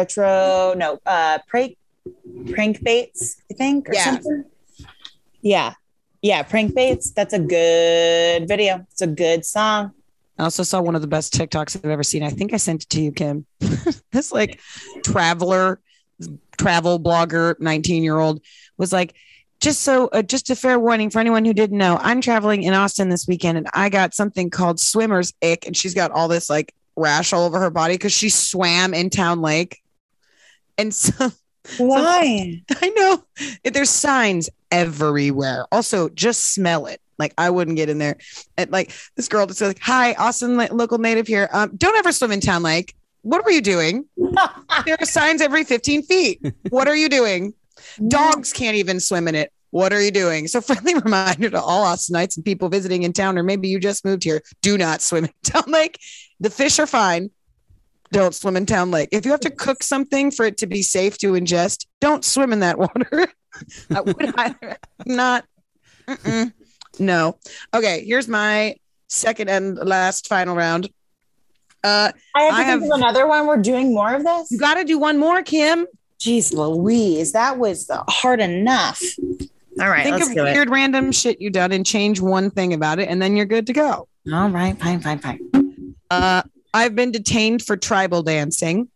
Prank Baits, I think, or something. Yeah, Prank Baits. That's a good video. It's a good song. I also saw one of the best TikToks I've ever seen. I think I sent it to you, Kim. This like travel blogger, 19-year-old was like, just a fair warning for anyone who didn't know, I'm traveling in Austin this weekend and I got something called swimmer's ick. And she's got all this like rash all over her body because she swam in Town Lake. And so why? I know there's signs everywhere. Also, just smell it. Like I wouldn't get in there. And like this girl just like, hi, Austin local native here. Don't ever swim in Town Lake. What were you doing? There are signs every 15 feet. What are you doing? Dogs can't even swim in it. What are you doing? So friendly reminder to all Austinites and people visiting in town, or maybe you just moved here, do not swim in Town Lake. The fish are fine. Don't swim in Town Lake. If you have to cook something for it to be safe to ingest, don't swim in that water. I would not. No. Okay, here's my second and last final round. I have to think of another one. We're doing more of this? You got to do one more, Kim. Jeez Louise, that was hard enough. All right, think of weird random shit you done and change one thing about it, and then you're good to go. All right, fine. I've been detained for tribal dancing.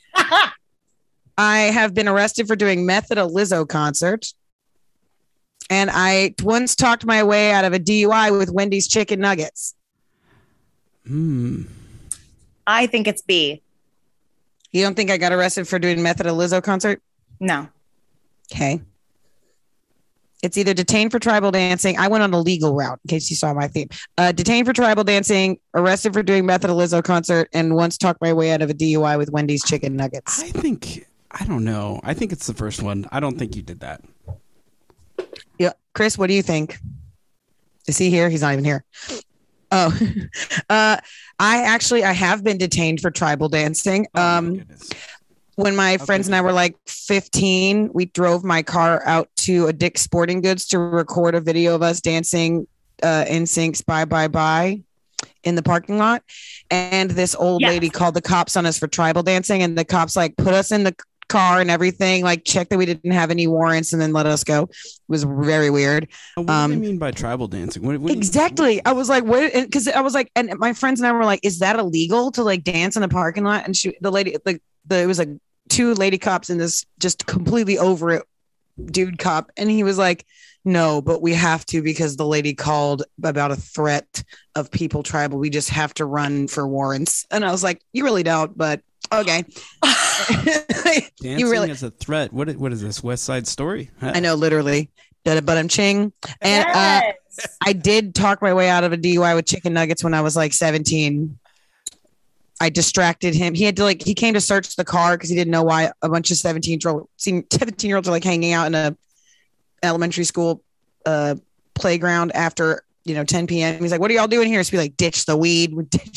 I have been arrested for doing meth at a Lizzo concert. And I once talked my way out of a DUI with Wendy's chicken nuggets. I think it's B. You don't think I got arrested for doing meth at a Lizzo concert? No. Okay. It's either detained for tribal dancing. I went on a legal route in case you saw my theme. Detained for tribal dancing, arrested for doing meth at a Lizzo concert, and once talked my way out of a DUI with Wendy's chicken nuggets. I don't know. I think it's the first one. I don't think you did that. Yeah. Chris, what do you think? Is he here? He's not even here. Oh, I have been detained for tribal dancing. When my friends and I were like 15, we drove my car out to a Dick's Sporting Goods to record a video of us dancing NSYNC's Bye Bye Bye in the parking lot. And this old lady called the cops on us for tribal dancing. And the cops like put us in the car and everything, like checked that we didn't have any warrants and then let us go. It was very weird. What do you mean by tribal dancing? What exactly. I was like, what? Because I was like, and my friends and I were like, is that illegal to like dance in a parking lot? And the lady, like it was like two lady cops and this just completely over it dude cop. And he was like, no, but we have to because the lady called about a threat of people tribal. We just have to run for warrants. And I was like, you really don't, but okay. Dancing you really as a threat. What is this, West Side Story? I know, literally. But I'm ching. And I did talk my way out of a DUI with chicken nuggets when I was like 17. I distracted him. He came to search the car because he didn't know why a bunch of 17-year-olds are like hanging out in a elementary school playground after 10 p.m. He's like, what are y'all doing here? So we like ditch the weed.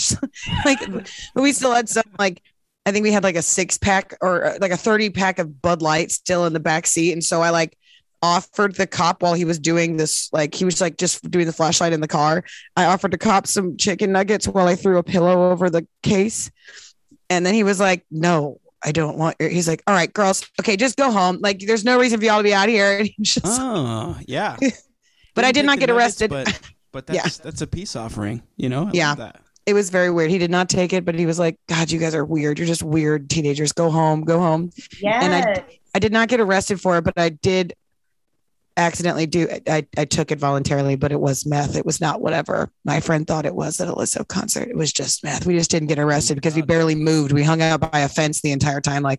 But we still had some like, I think we had like a 6-pack or like a 30-pack of Bud Light still in the back seat. And so I like offered the cop while he was doing this, like he was like just doing the flashlight in the car. I offered the cop some chicken nuggets while I threw a pillow over the case. And then he was like, no, I don't want your, he's like, all right, girls. Okay. Just go home. Like there's no reason for y'all to be out here. And just, yeah. But I did not get arrested. But that's a peace offering, I love that. It was very weird. He did not take it, but he was like, God, you guys are weird. You're just weird teenagers. Go home. Yeah. And I did not get arrested for it, but I did accidentally I took it voluntarily, but it was meth. It was not whatever my friend thought it was at a Lizzo concert. It was just meth. We just didn't get arrested because we barely moved. We hung out by a fence the entire time. Like,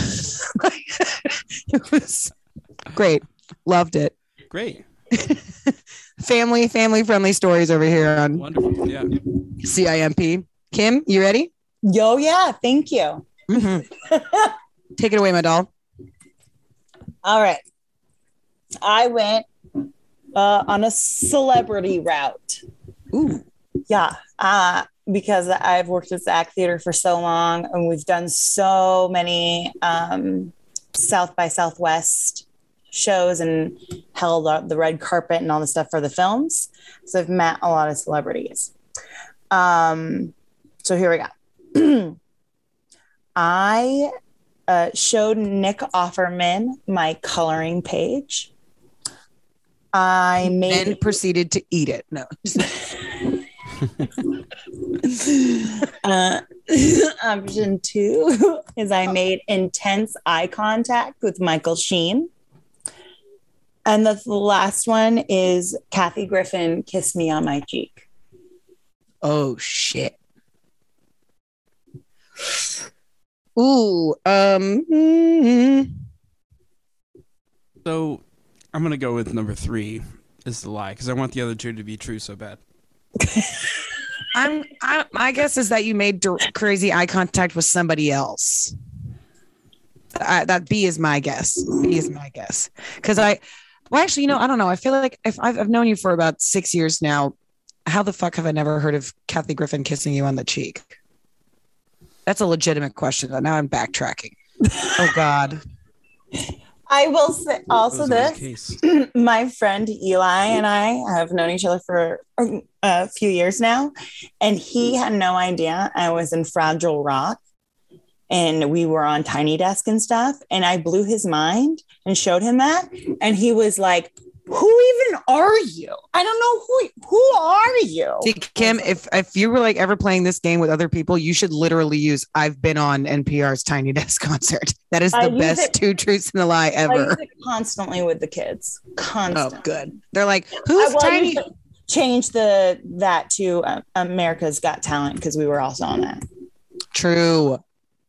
it was great. Loved it. Great. Family friendly stories over here on wonderful. Yeah. CIMP. Kim, you ready? Yo, yeah. Thank you. Mm-hmm. Take it away, my doll. All right. I went on a celebrity route. Ooh. Yeah. Because I've worked at Zach Theater for so long and we've done so many South by Southwest shows and held the red carpet and all the stuff for the films. So I've met a lot of celebrities. So here we go. I showed Nick Offerman my coloring page. I made and proceeded to eat it. No. Option 2 is I made intense eye contact with Michael Sheen. And the last one is Kathy Griffin kissed me on my cheek. Oh shit. Ooh. So I'm gonna go with number 3 is the lie because I want the other 2 to be true so bad. My guess is that you made crazy eye contact with somebody else. That B is my guess. B is my guess because actually, you know, I don't know. I feel like if I've known you for about 6 years now, how the fuck have I never heard of Kathy Griffin kissing you on the cheek? That's a legitimate question. Now I'm backtracking. Oh God. I will say also this. My friend Eli and I have known each other for a few years now, and he had no idea I was in Fragile Rock, and we were on Tiny Desk and stuff, and I blew his mind and showed him that, and he was like, "Who even are you? I don't know who are you?" See, Kim, if you were like ever playing this game with other people, you should literally use "I've been on NPR's Tiny Desk concert." That is the best 2 truths and a lie ever. I use it constantly with the kids. Constantly. Oh, good. They're like, "Who's Tiny?" Change that to America's Got Talent because we were also on that. True.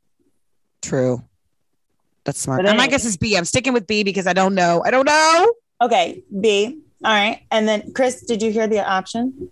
That's smart. Anyway. My guess is B. I'm sticking with B because I don't know. Okay, B. All right. And then, Chris, did you hear the option?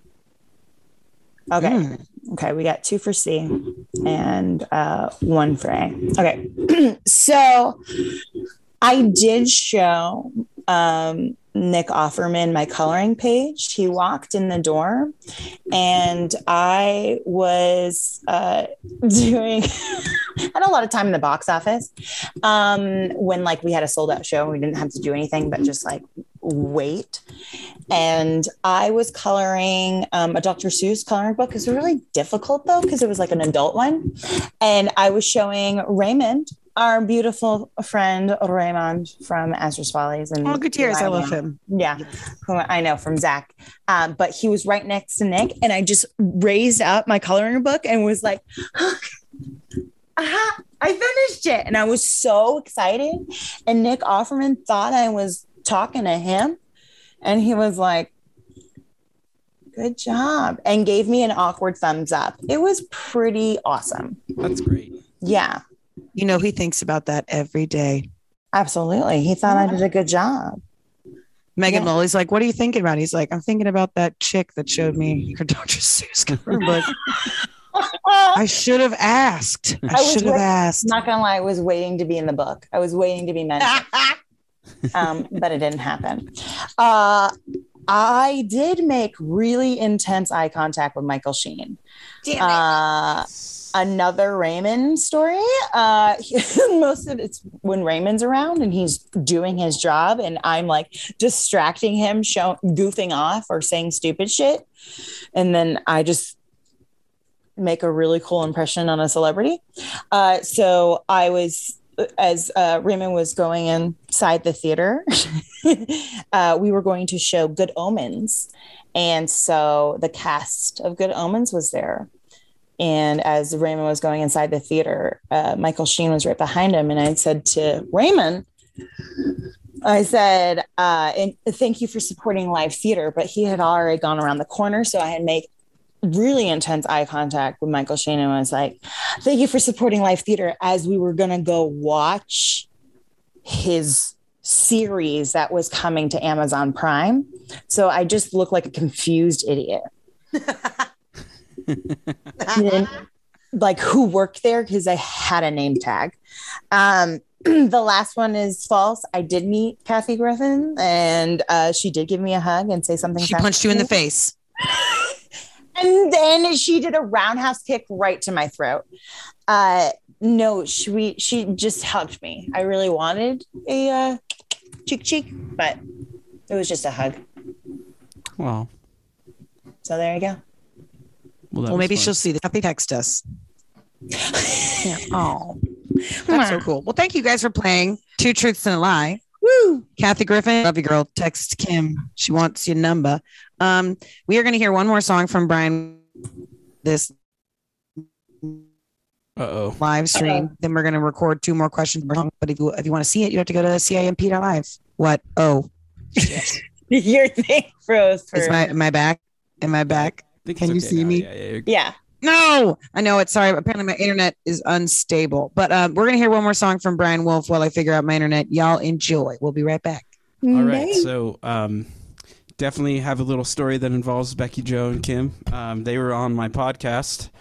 Okay. Okay, we got 2 for C and 1 for A. Okay. So I did show Nick Offerman my coloring page. He walked in the door and I was doing I had a lot of time in the box office when like we had a sold out show and we didn't have to do anything but just like wait. And I was coloring a Dr. Seuss coloring book. It was really difficult though because it was like an adult one. And I was showing Raymond, our beautiful friend Raymond from Astor's Follies. And Gutierrez, I love him. Yeah, who I know from Zach. But he was right next to Nick, and I just raised up my coloring book and was like, I finished it. And I was so excited. And Nick Offerman thought I was talking to him, and he was like, "Good job," and gave me an awkward thumbs up. It was pretty awesome. That's great. Yeah. You know, he thinks about that every day. Absolutely. He thought I did a good job. Megan Lowley's like, "What are you thinking about?" He's like, "I'm thinking about that chick that showed me her Dr. Seuss cover book." I should have asked. I should have asked. Not gonna lie, I was waiting to be in the book. I was waiting to be mentioned. But it didn't happen. I did make really intense eye contact with Michael Sheen. Damn it. Another Raymond story. Most of it's when Raymond's around and he's doing his job and I'm like distracting him, goofing off or saying stupid shit. And then I just make a really cool impression on a celebrity. So I was, as Raymond was going inside the theater, we were going to show Good Omens. And so the cast of Good Omens was there. And as Raymond was going inside the theater, Michael Sheen was right behind him. And I said to Raymond, I said, and thank you for supporting live theater. But he had already gone around the corner. So I had made really intense eye contact with Michael Sheen and was like, thank you for supporting live theater, as we were going to go watch his series that was coming to Amazon Prime. So I just looked like a confused idiot. Then, like who worked there, because I had a name tag. The last one is false. I did meet Kathy Griffin and she did give me a hug and say something. She punched you in the face. And then she did a roundhouse kick right to my throat. No, she just hugged me. I really wanted a cheek, but it was just a hug. Well, so there you go. Well, maybe she'll see this. Happy text us. Yeah. Oh, that's so cool. Well, thank you guys for playing Two Truths and a Lie. Woo! Kathy Griffin, love you, girl. Text Kim. She wants your number. We are going to hear one more song from Brian. This live stream. Then we're going to record 2 more questions. But if you want to see it, you have to go to CIMP.live. What? Oh, your thing froze. Is my back? Am I back? Can you see me? Yeah. No, I know it's sorry. Apparently my internet is unstable, but we're going to hear one more song from Brian Wolf while I figure out my internet. Y'all enjoy. We'll be right back. All right. So definitely have a little story that involves Becky, Joe, and Kim. They were on my podcast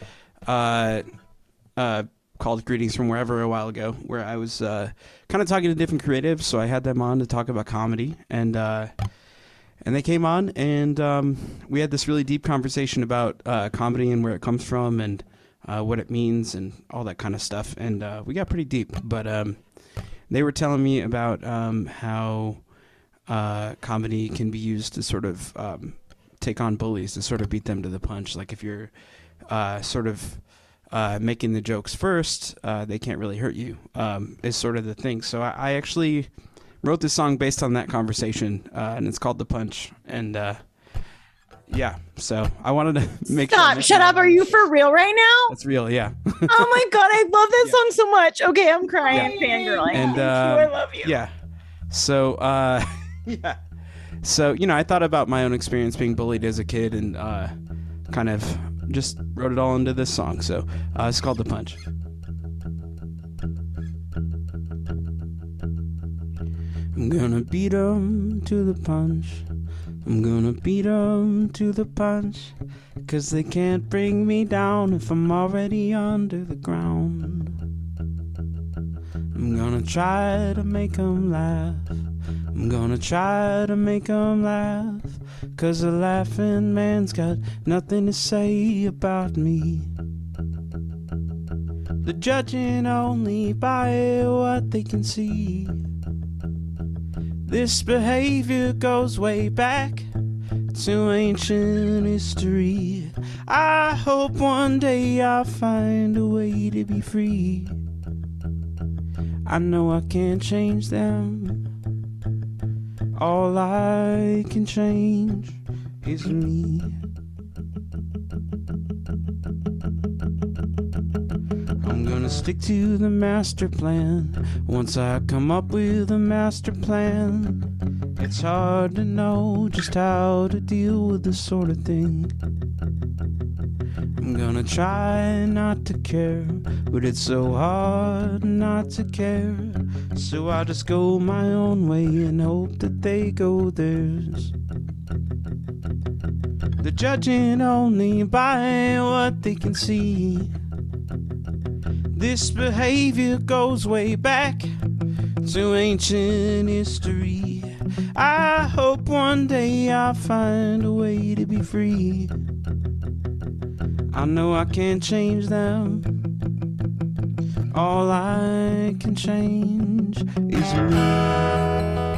called Greetings from Wherever a while ago, where I was kind of talking to different creatives. So I had them on to talk about comedy, and they came on, and we had this really deep conversation about comedy and where it comes from and what it means and all that kind of stuff. And we got pretty deep, but they were telling me about how comedy can be used to sort of take on bullies, to sort of beat them to the punch. Like if you're sort of making the jokes first, they can't really hurt you, is sort of the thing. So I actually wrote this song based on that conversation, and it's called The Punch. And yeah, so I wanted to make Shut up. Are you for real right now? That's real, yeah. Oh my God, I love that song so much. Okay, I'm crying. I'm fangirling. And I love you. Yeah. So, yeah. So, I thought about my own experience being bullied as a kid and kind of just wrote it all into this song. So it's called The Punch. I'm gonna beat 'em to the punch. I'm gonna beat 'em to the punch. 'Cause they can't bring me down if I'm already under the ground. I'm gonna try to make 'em laugh. I'm gonna try to make 'em laugh. 'Cause a laughing man's got nothing to say about me. They're judging only by what they can see. This behavior goes way back to ancient history. I hope one day I'll find a way to be free. I know I can't change them. All I can change is me. I'm gonna stick to the master plan. Once I come up with a master plan, it's hard to know just how to deal with this sort of thing. I'm gonna try not to care, but it's so hard not to care. So I'll just go my own way and hope that they go theirs. They're judging only by what they can see. This behavior goes way back to ancient history. I hope one day I'll find a way to be free. I know I can't change them. All I can change is me.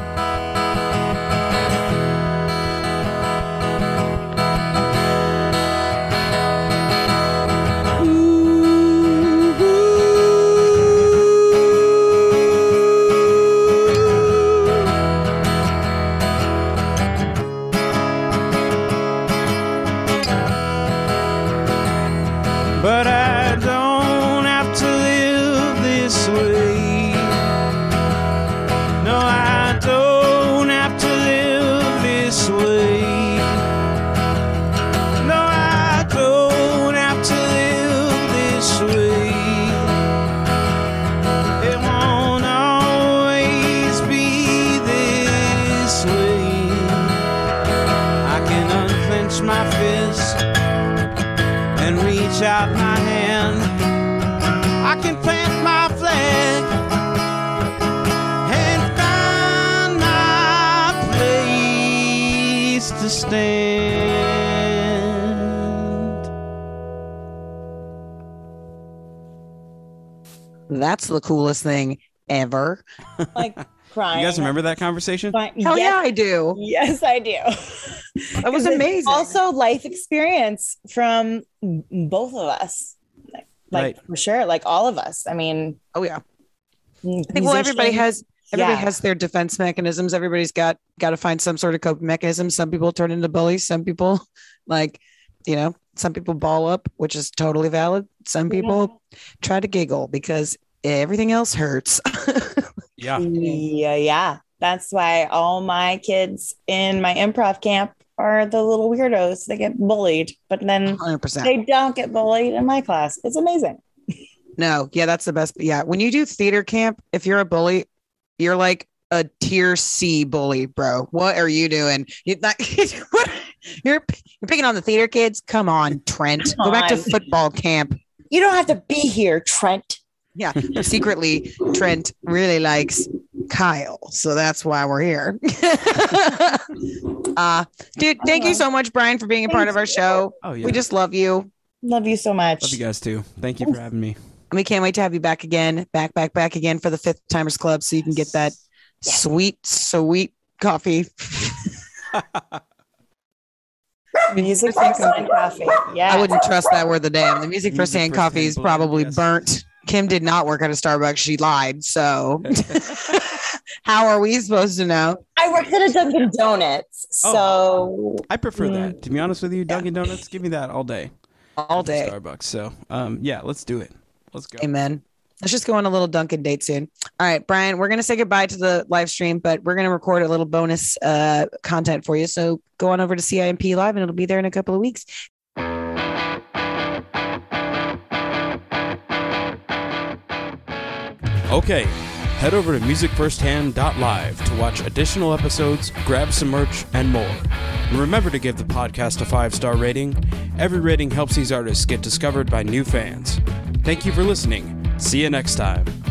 But I don't have to live this way. No, I don't have to live this way. No, I don't have to live this way. It won't always be this way. I can unclench my fist and reach out my hand. I can plant my flag and find my place to stand. That's the coolest thing ever. Like crying. You guys remember that conversation? Hell yeah, I do. Yes, I do. That was amazing. Also, life experience from both of us. Like Right. for sure, like all of us. I mean, Oh yeah. I think everybody has their defense mechanisms. Everybody's got to find some sort of coping mechanism. Some people turn into bullies. Some people some people ball up, which is totally valid. Some people try to giggle because everything else hurts. Yeah. Yeah. That's why all my kids in my improv camp are the little weirdos. They get bullied, but then 100%. they don't get bullied in my class. It's amazing. No, yeah, that's the best. Yeah, when you do theater camp, if you're a bully, you're like a tier C bully, bro. What are you doing? You're picking on the theater kids. Come on, Trent. Go back to football camp. You don't have to be here, Trent. Yeah, but secretly, Trent really likes Kyle, so that's why we're here. Dude, thank you so much, Brian, for being a part of our show. Oh yeah. We just love you. Love you so much. Love you guys too. Thank you for having me. And we can't wait to have you back again, back again for the Fifth Timers Club, so you can get that sweet coffee. Music firsthand coffee. Yeah. I wouldn't trust that word the damn. The music firsthand coffee is blend, probably yes. burnt. Kim did not work at a Starbucks. She lied. So how are we supposed to know? I worked at a Dunkin' Donuts, so I prefer that. To be honest with you, Dunkin' Donuts, give me that all day. All day. Starbucks. So yeah, let's do it. Let's go. Amen. Let's just go on a little Dunkin' date soon. All right, Brian, we're going to say goodbye to the live stream, but we're going to record a little bonus content for you. So go on over to CIMP Live and it'll be there in a couple of weeks. Okay, head over to musicfirsthand.live to watch additional episodes, grab some merch, and more. And remember to give the podcast a 5-star rating. Every rating helps these artists get discovered by new fans. Thank you for listening. See you next time.